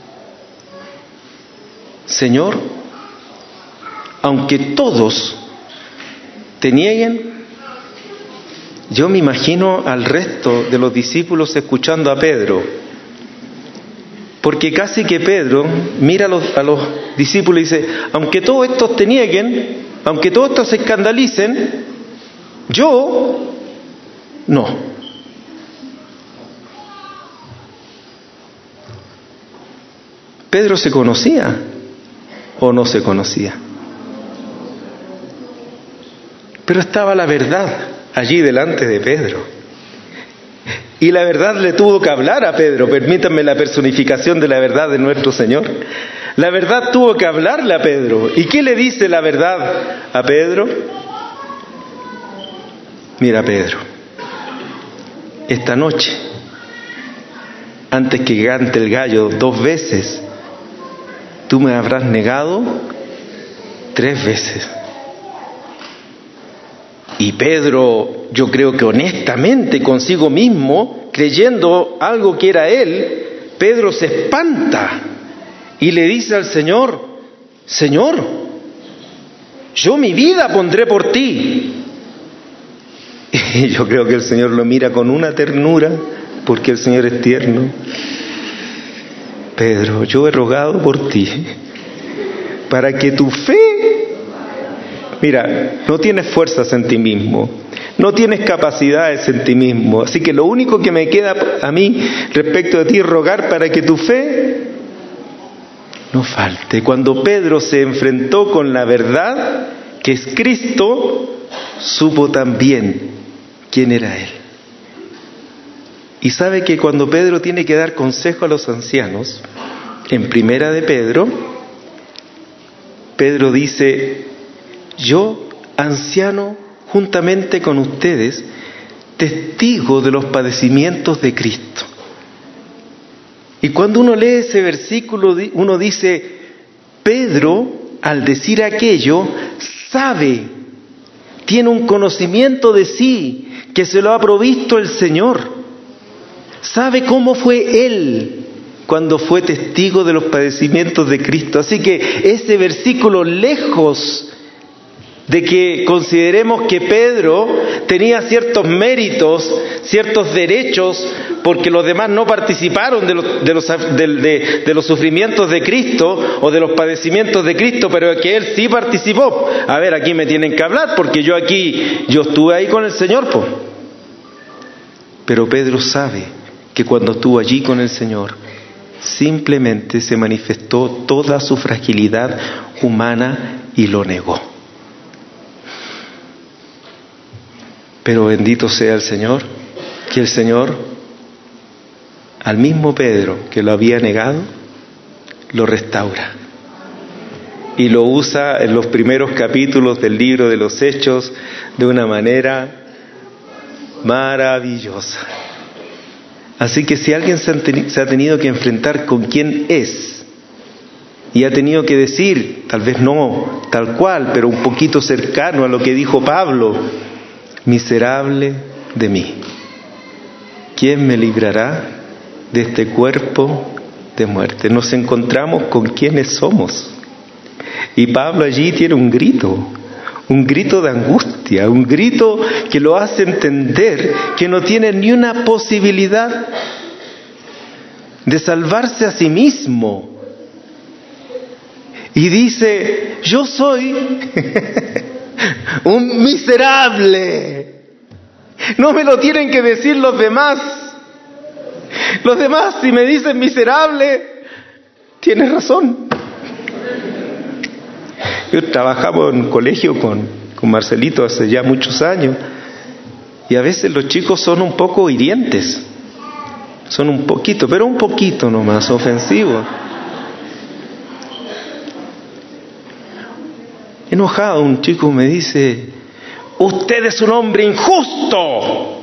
Señor, aunque todos te nieguen, yo me imagino al resto de los discípulos escuchando a Pedro, porque casi que Pedro mira a los, a los discípulos y dice, aunque todos estos te nieguen, aunque todos estos se escandalicen, yo no. ¿Pedro se conocía o no se conocía? Pero estaba la verdad allí delante de Pedro. Y la verdad le tuvo que hablar a Pedro. Permítanme la personificación de la verdad de nuestro Señor. La verdad tuvo que hablarle a Pedro. ¿Y qué le dice la verdad a Pedro? Mira, Pedro, esta noche, antes que cante el gallo dos veces, tú me habrás negado tres veces. Y Pedro, yo creo que honestamente consigo mismo, creyendo algo que era él, Pedro se espanta y le dice al Señor, Señor, yo mi vida pondré por ti. Y yo creo que el Señor lo mira con una ternura, porque el Señor es tierno. Pedro, yo he rogado por ti, para que tu fe, mira, no tienes fuerzas en ti mismo, no tienes capacidades en ti mismo, así que lo único que me queda a mí respecto de ti es rogar para que tu fe no falte. Cuando Pedro se enfrentó con la verdad, que es Cristo, supo también quién era Él. Y sabe que cuando Pedro tiene que dar consejo a los ancianos, en Primera de Pedro, Pedro dice: yo, anciano, juntamente con ustedes, testigo de los padecimientos de Cristo. Y cuando uno lee ese versículo, uno dice: Pedro, al decir aquello, sabe, tiene un conocimiento de sí, que se lo ha provisto el Señor. Sabe cómo fue él cuando fue testigo de los padecimientos de Cristo. Así que ese versículo, lejos de que consideremos que Pedro tenía ciertos méritos, ciertos derechos, porque los demás no participaron de los, de los, de, de, de los sufrimientos de Cristo o de los padecimientos de Cristo, pero que él sí participó. A ver, aquí me tienen que hablar, porque yo aquí, yo estuve ahí con el Señor, pues. Pero Pedro sabe que cuando estuvo allí con el Señor, simplemente se manifestó toda su fragilidad humana y lo negó. Pero bendito sea el Señor, que el Señor, al mismo Pedro que lo había negado, lo restaura. Y lo usa en los primeros capítulos del libro de los Hechos de una manera maravillosa. Así que si alguien se, ten, se ha tenido que enfrentar con quién es, y ha tenido que decir, tal vez no tal cual, pero un poquito cercano a lo que dijo Pablo: miserable de mí, ¿quién me librará de este cuerpo de muerte? Nos encontramos con quienes somos. Y Pablo allí tiene un grito, un grito de angustia, un grito que lo hace entender que no tiene ni una posibilidad de salvarse a sí mismo. Y dice: yo soy un miserable. No me lo tienen que decir los demás. Los demás, si me dicen miserable, tienes razón. Yo trabajaba en un colegio con, con Marcelito hace ya muchos años, y a veces los chicos son un poco hirientes, son un poquito, pero un poquito nomás ofensivos. Enojado, un chico me dice: usted es un hombre injusto.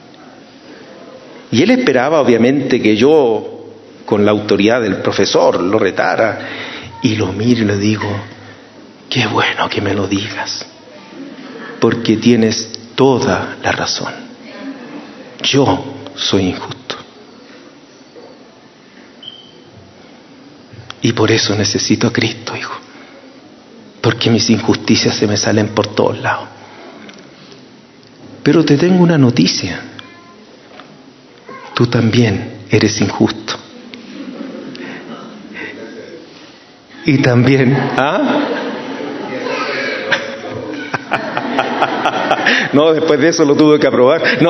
Y él esperaba obviamente que yo, con la autoridad del profesor, lo retara. Y lo miro y le digo: qué bueno que me lo digas, porque tienes toda la razón. Yo soy injusto. Y por eso necesito a Cristo, hijo. Porque mis injusticias se me salen por todos lados. Pero te tengo una noticia: tú también eres injusto. Y también, ¿ah? No, después de eso lo tuve que aprobar. No.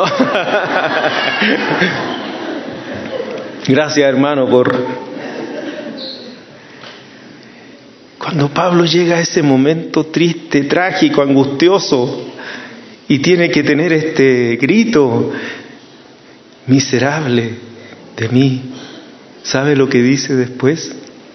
Gracias, hermano, por... Cuando Pablo llega a ese momento triste, trágico, angustioso, y tiene que tener este grito: miserable de mí, ¿sabe lo que dice después?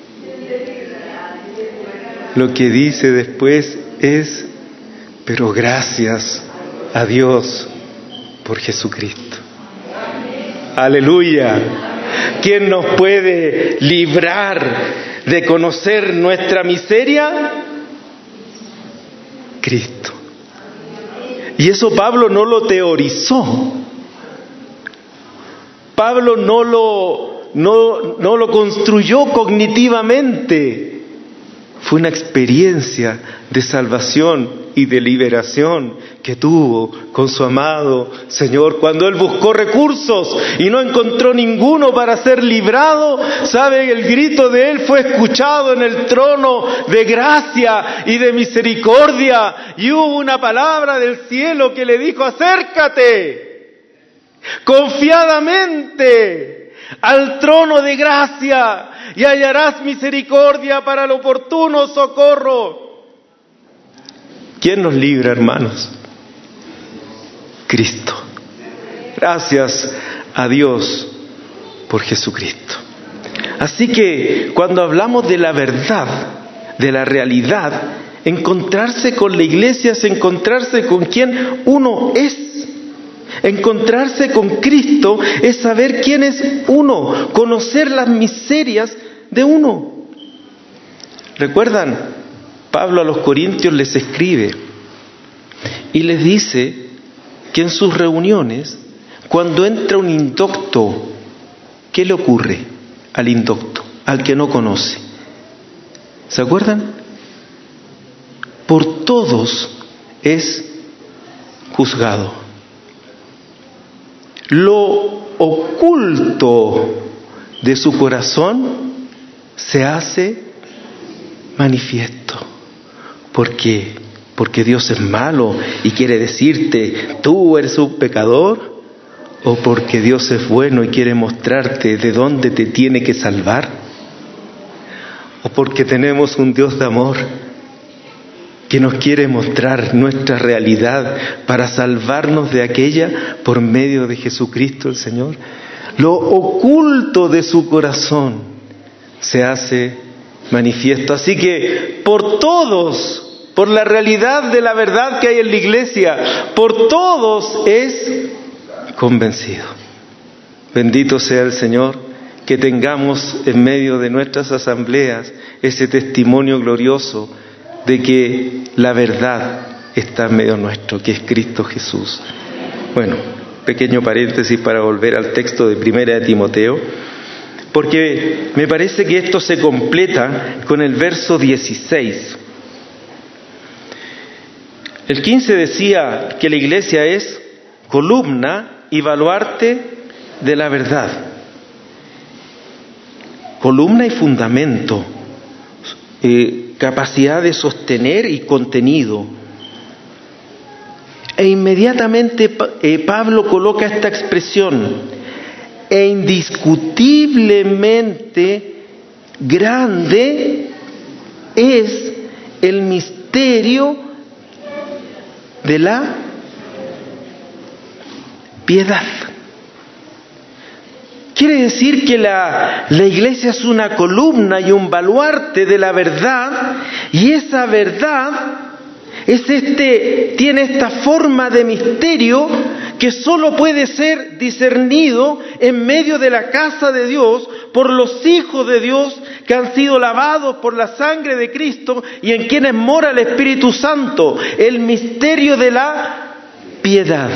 Lo que dice después es: pero gracias a Dios por Jesucristo. Aleluya. ¿Quién nos puede librar de conocer nuestra miseria? Cristo. Y eso Pablo no lo teorizó. Pablo no lo, no, no lo construyó cognitivamente. Fue una experiencia de salvación y de liberación que tuvo con su amado Señor. Cuando Él buscó recursos y no encontró ninguno para ser librado, ¿sabe? El grito de Él fue escuchado en el trono de gracia y de misericordia. Y hubo una palabra del cielo que le dijo: acércate confiadamente al trono de gracia y hallarás misericordia para el oportuno socorro. ¿Quién nos libra, hermanos? Cristo. Gracias a Dios por Jesucristo. Así que cuando hablamos de la verdad, de la realidad, encontrarse con la iglesia es encontrarse con quien uno es. Encontrarse con Cristo es saber quién es uno, conocer las miserias de uno. ¿Recuerdan? Pablo a los Corintios les escribe y les dice que en sus reuniones, cuando entra un indocto, ¿qué le ocurre al indocto, al que no conoce? ¿Se acuerdan? Por todos es juzgado. Lo oculto de su corazón se hace manifiesto. ¿Por qué? Porque Dios es malo y quiere decirte, tú eres un pecador, o porque Dios es bueno y quiere mostrarte de dónde te tiene que salvar, o porque tenemos un Dios de amor que nos quiere mostrar nuestra realidad para salvarnos de aquella por medio de Jesucristo el Señor. Lo oculto de su corazón se hace manifiesto. Así que por todos, por la realidad de la verdad que hay en la iglesia, por todos es convencido. Bendito sea el Señor, que tengamos en medio de nuestras asambleas ese testimonio glorioso de que la verdad está en medio nuestro, que es Cristo Jesús. Bueno, pequeño paréntesis para volver al texto de Primera de Timoteo, porque me parece que esto se completa con el verso dieciséis. El quince decía que la iglesia es columna y baluarte de la verdad. Columna y fundamento, eh, capacidad de sostener y contenido. E inmediatamente eh, Pablo coloca esta expresión: e indiscutiblemente grande es el misterio de la piedad. Quiere decir que la, la iglesia es una columna y un baluarte de la verdad, y esa verdad es este, tiene esta forma de misterio que solo puede ser discernido en medio de la casa de Dios por los hijos de Dios que han sido lavados por la sangre de Cristo y en quienes mora el Espíritu Santo, el misterio de la piedad.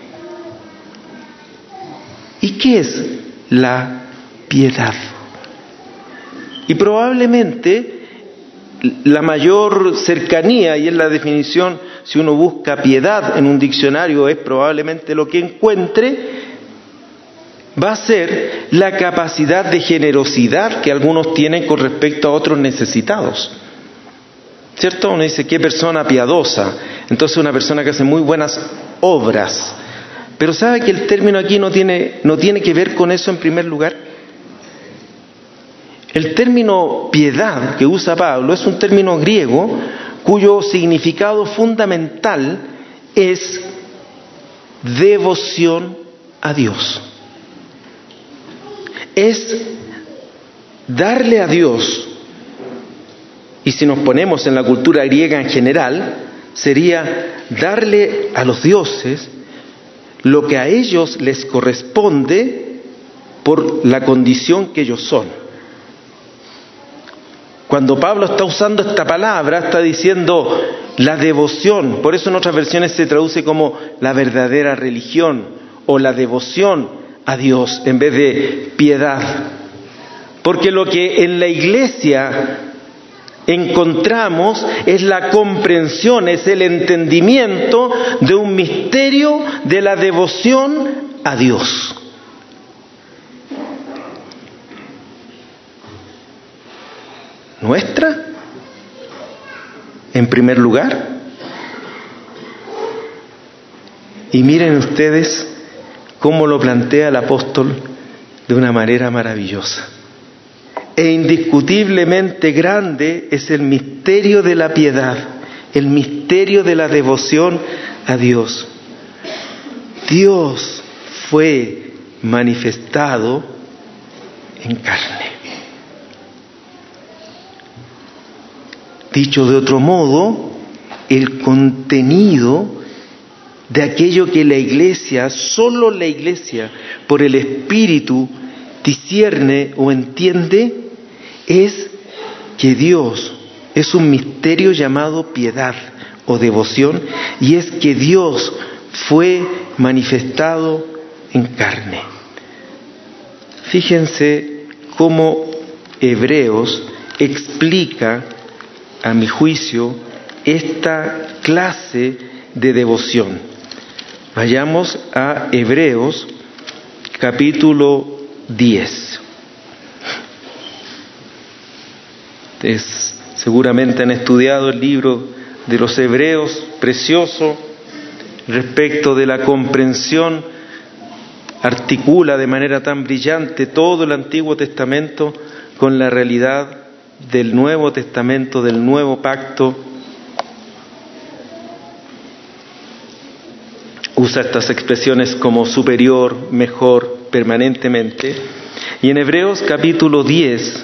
¿Y qué es la piedad? Y probablemente la mayor cercanía, y es la definición, si uno busca piedad en un diccionario, es probablemente lo que encuentre, va a ser la capacidad de generosidad que algunos tienen con respecto a otros necesitados. ¿Cierto? Uno dice, qué persona piadosa. Entonces una persona que hace muy buenas obras. Pero ¿sabe que el término aquí no tiene, no tiene que ver con eso en primer lugar? El término piedad que usa Pablo es un término griego cuyo significado fundamental es devoción a Dios. Es darle a Dios, y si nos ponemos en la cultura griega en general, sería darle a los dioses lo que a ellos les corresponde por la condición que ellos son. Cuando Pablo está usando esta palabra, está diciendo la devoción, por eso en otras versiones se traduce como la verdadera religión o la devoción a Dios en vez de piedad. Porque lo que en la iglesia encontramos es la comprensión, es el entendimiento de un misterio de la devoción a Dios. ¿Nuestra? En primer lugar. Y miren ustedes cómo lo plantea el apóstol de una manera maravillosa. E indiscutiblemente grande es el misterio de la piedad, el misterio de la devoción a Dios. Dios fue manifestado en carne. Dicho de otro modo, el contenido de aquello que la Iglesia, solo la Iglesia, por el Espíritu, discierne o entiende, es que Dios es un misterio llamado piedad o devoción, y es que Dios fue manifestado en carne. Fíjense cómo Hebreos explica, a mi juicio, esta clase de devoción. Vayamos a Hebreos capítulo diez. Es, seguramente han estudiado el libro de los Hebreos, precioso, respecto de la comprensión, articula de manera tan brillante todo el Antiguo Testamento con la realidad del Nuevo Testamento, del Nuevo Pacto. Usa estas expresiones como superior, mejor, permanentemente. Y en Hebreos capítulo diez,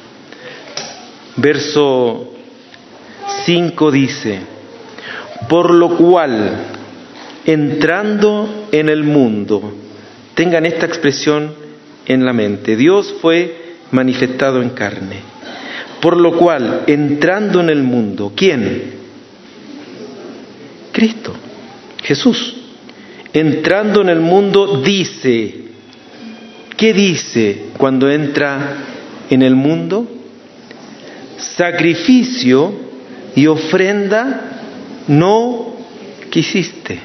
verso cinco dice: por lo cual, entrando en el mundo, tengan esta expresión en la mente, Dios fue manifestado en carne. Por lo cual, entrando en el mundo, ¿quién? Cristo, Jesús. Entrando en el mundo dice, ¿qué dice cuando entra en el mundo? Sacrificio y ofrenda no quisiste,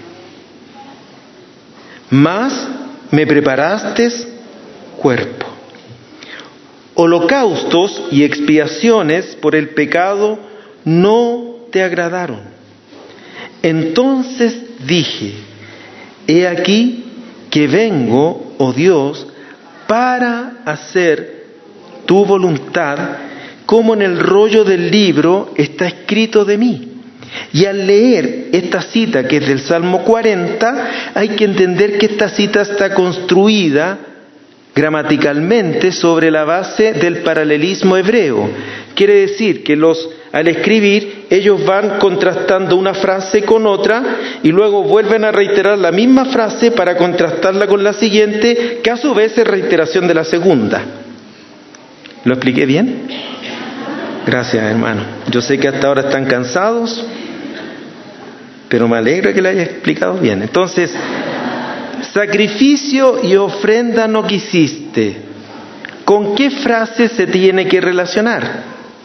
mas me preparaste cuerpo. Holocaustos y expiaciones por el pecado no te agradaron. Entonces dije, he aquí que vengo, oh Dios, para hacer tu voluntad, como en el rollo del libro está escrito de mí. Y al leer esta cita, que es del Salmo cuarenta, hay que entender que esta cita está construida gramaticalmente sobre la base del paralelismo hebreo. Quiere decir que los, al escribir, ellos van contrastando una frase con otra y luego vuelven a reiterar la misma frase para contrastarla con la siguiente, que a su vez es reiteración de la segunda. ¿Lo expliqué bien? Gracias, hermano. Yo sé que hasta ahora están cansados, pero me alegra que lo haya explicado bien. Entonces, sacrificio y ofrenda no quisiste. ¿Con qué frase se tiene que relacionar?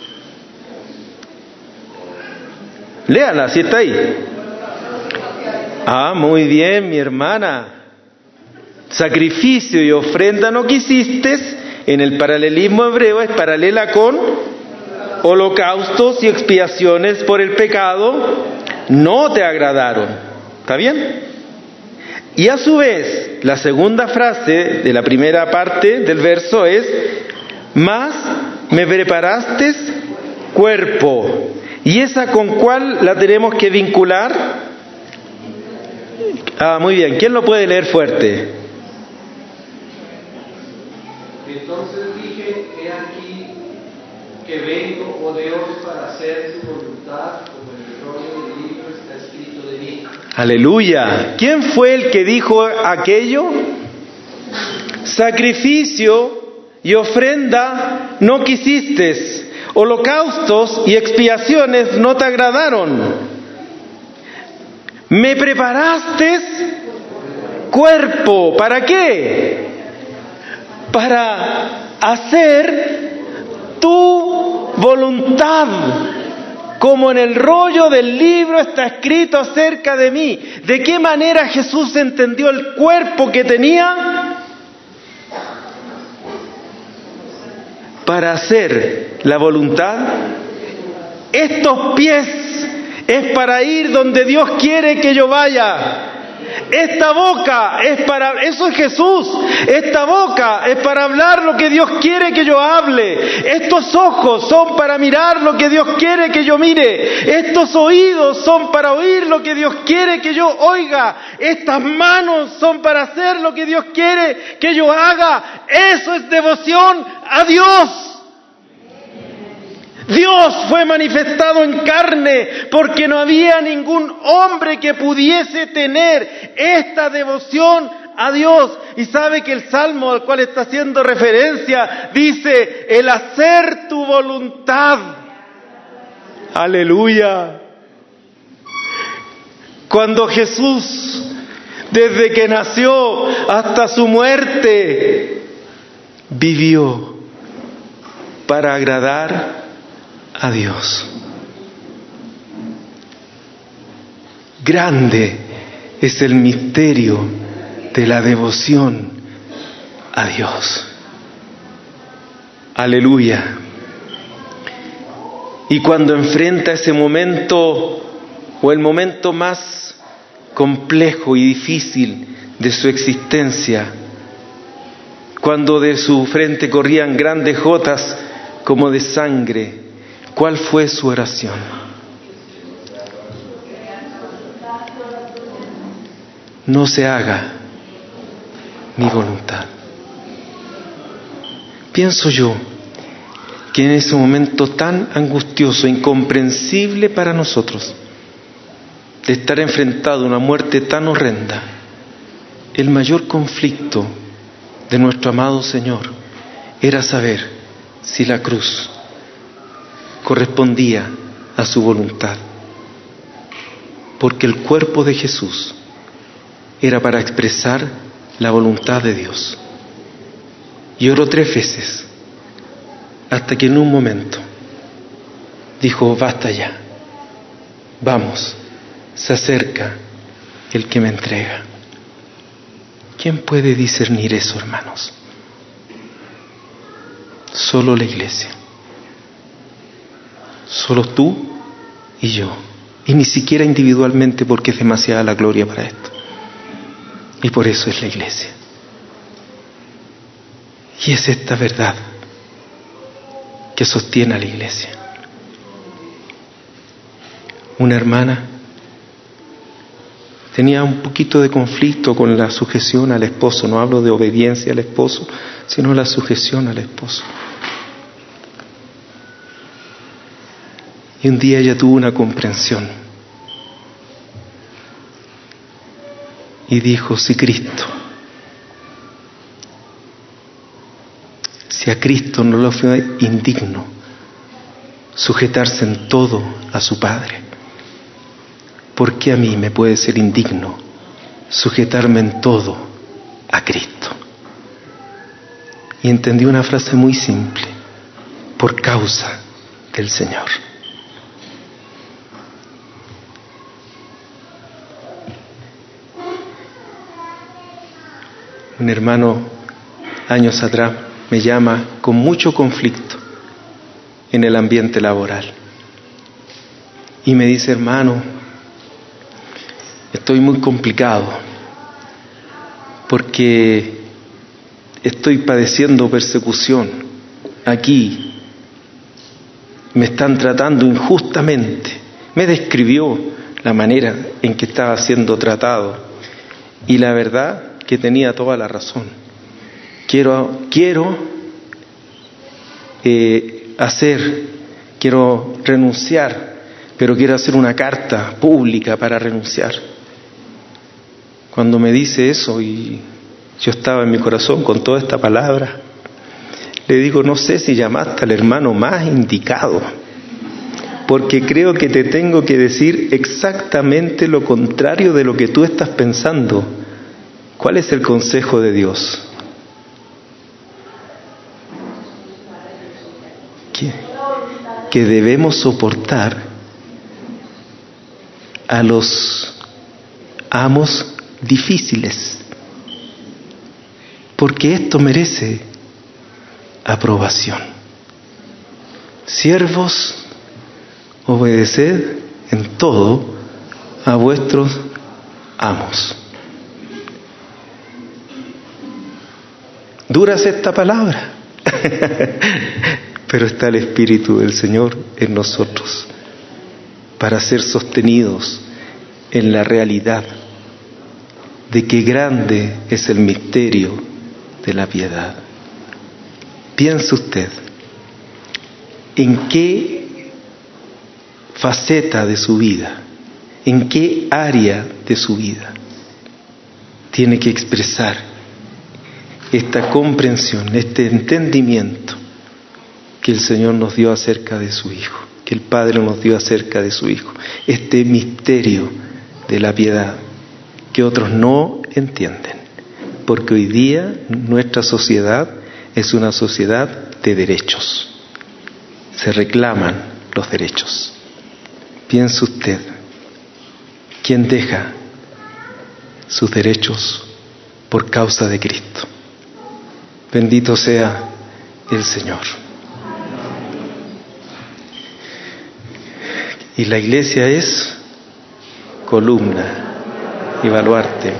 Léala, si está ahí. Ah, muy bien, mi hermana. Sacrificio y ofrenda no quisiste, en el paralelismo hebreo es paralela con holocaustos y expiaciones por el pecado no te agradaron. ¿Está bien? Y a su vez, la segunda frase de la primera parte del verso es: mas me preparaste cuerpo. ¿Y esa con cuál la tenemos que vincular? Ah, muy bien. ¿Quién lo puede leer fuerte? Entonces dije, he aquí que vengo, oh Dios, para hacer tu voluntad, como en el rollo del libro está escrito de mí. Aleluya. ¿Quién fue el que dijo aquello? Sacrificio y ofrenda no quisiste, holocaustos y expiaciones no te agradaron. Me preparaste cuerpo. ¿Para qué? Para hacer tu voluntad, como en el rollo del libro está escrito acerca de mí. ¿De qué manera Jesús entendió el cuerpo que tenía? Para hacer la voluntad. Estos pies es para ir donde Dios quiere que yo vaya. Esta boca es para, eso es Jesús, esta boca es para hablar lo que Dios quiere que yo hable, estos ojos son para mirar lo que Dios quiere que yo mire, estos oídos son para oír lo que Dios quiere que yo oiga, estas manos son para hacer lo que Dios quiere que yo haga. Eso es devoción a Dios. Dios fue manifestado en carne porque no había ningún hombre que pudiese tener esta devoción a Dios. Y sabe que el salmo al cual está haciendo referencia dice: el hacer tu voluntad. Aleluya. Cuando Jesús, desde que nació hasta su muerte, vivió para agradar a Dios. Grande es el misterio de la devoción a Dios. Aleluya. Y cuando enfrenta ese momento, o el momento más complejo y difícil de su existencia, cuando de su frente corrían grandes gotas como de sangre, ¿cuál fue su oración? No se haga mi voluntad. Pienso yo que en ese momento tan angustioso, incomprensible para nosotros, de estar enfrentado a una muerte tan horrenda, el mayor conflicto de nuestro amado Señor era saber si la cruz correspondía a su voluntad, porque el cuerpo de Jesús era para expresar la voluntad de Dios. Y oró tres veces, hasta que en un momento dijo: basta ya, vamos, se acerca el que me entrega. ¿Quién puede discernir eso, hermanos? Solo la iglesia. Solo tú y yo. Y ni siquiera individualmente, porque es demasiada la gloria para esto. Y por eso es la iglesia. Y es esta verdad que sostiene a la iglesia. Una hermana tenía un poquito de conflicto con la sujeción al esposo. No hablo de obediencia al esposo, sino la sujeción al esposo. Y un día ella tuvo una comprensión y dijo: si Cristo, si a Cristo no le fue indigno sujetarse en todo a su Padre, ¿por qué a mí me puede ser indigno sujetarme en todo a Cristo? Y entendí una frase muy simple: por causa del Señor. Un hermano años atrás me llama con mucho conflicto en el ambiente laboral y me dice: hermano, estoy muy complicado porque estoy padeciendo persecución aquí, me están tratando injustamente. Me describió la manera en que estaba siendo tratado y la verdad que tenía toda la razón. Quiero, quiero eh, hacer, quiero renunciar, pero quiero hacer una carta pública para renunciar. Cuando me dice eso, y yo estaba en mi corazón con toda esta palabra, le digo: no sé si llamaste al hermano más indicado, porque creo que te tengo que decir exactamente lo contrario de lo que tú estás pensando. ¿Cuál es el consejo de Dios? Que, que debemos soportar a los amos difíciles, porque esto merece aprobación. Siervos, obedeced en todo a vuestros amos. Dura es esta palabra, pero está el Espíritu del Señor en nosotros para ser sostenidos en la realidad de que grande es el misterio de la piedad. Piense usted, ¿en qué faceta de su vida, en qué área de su vida tiene que expresar esta comprensión, este entendimiento que el Señor nos dio acerca de su Hijo, que el Padre nos dio acerca de su Hijo, este misterio de la piedad que otros no entienden, porque hoy día nuestra sociedad es una sociedad de derechos, se reclaman los derechos. Piense usted, ¿quién deja sus derechos por causa de Cristo? Bendito sea el Señor. Y la iglesia es columna y baluarte.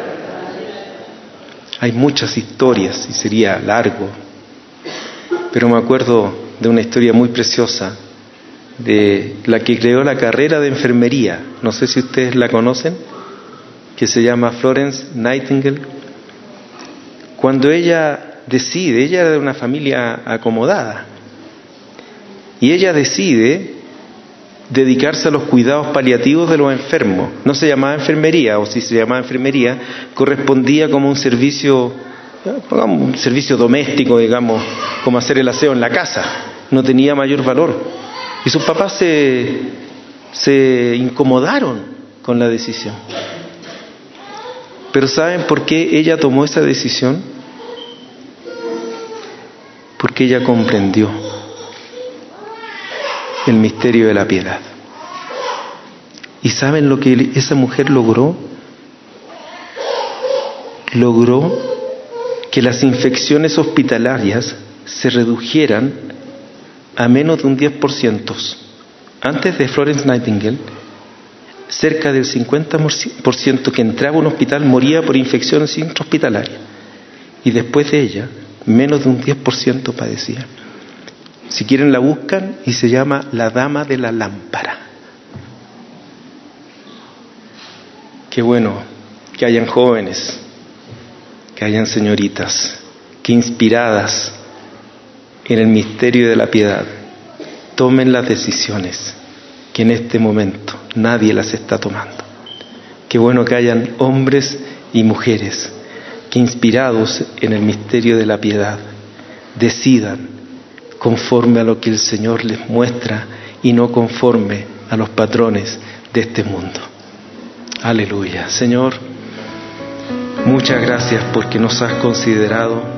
Hay muchas historias y sería largo, pero me acuerdo de una historia muy preciosa de la que creó la carrera de enfermería. No sé si ustedes la conocen, que se llama Florence Nightingale. Cuando ella decide, ella era de una familia acomodada, y ella decide dedicarse a los cuidados paliativos de los enfermos. No se llamaba enfermería, o si se llamaba enfermería, correspondía como un servicio, un servicio doméstico, digamos, como hacer el aseo en la casa. No tenía mayor valor. Y sus papás se, se incomodaron con la decisión. Pero ¿saben por qué ella tomó esa decisión? Porque ella comprendió el misterio de la piedad. ¿Y saben lo que esa mujer logró? Logró que las infecciones hospitalarias se redujeran a menos de un diez por ciento. Antes de Florence Nightingale, cerca del cincuenta por ciento que entraba a un hospital moría por infecciones intrahospitalarias. Y después de ella, menos de un diez por ciento padecía. Si quieren la buscan y se llama la Dama de la Lámpara. Qué bueno que hayan jóvenes, que hayan señoritas, que inspiradas en el misterio de la piedad tomen las decisiones que en este momento nadie las está tomando. Qué bueno que hayan hombres y mujeres que inspirados en el misterio de la piedad decidan conforme a lo que el Señor les muestra y no conforme a los patrones de este mundo. Aleluya. Señor, muchas gracias porque nos has considerado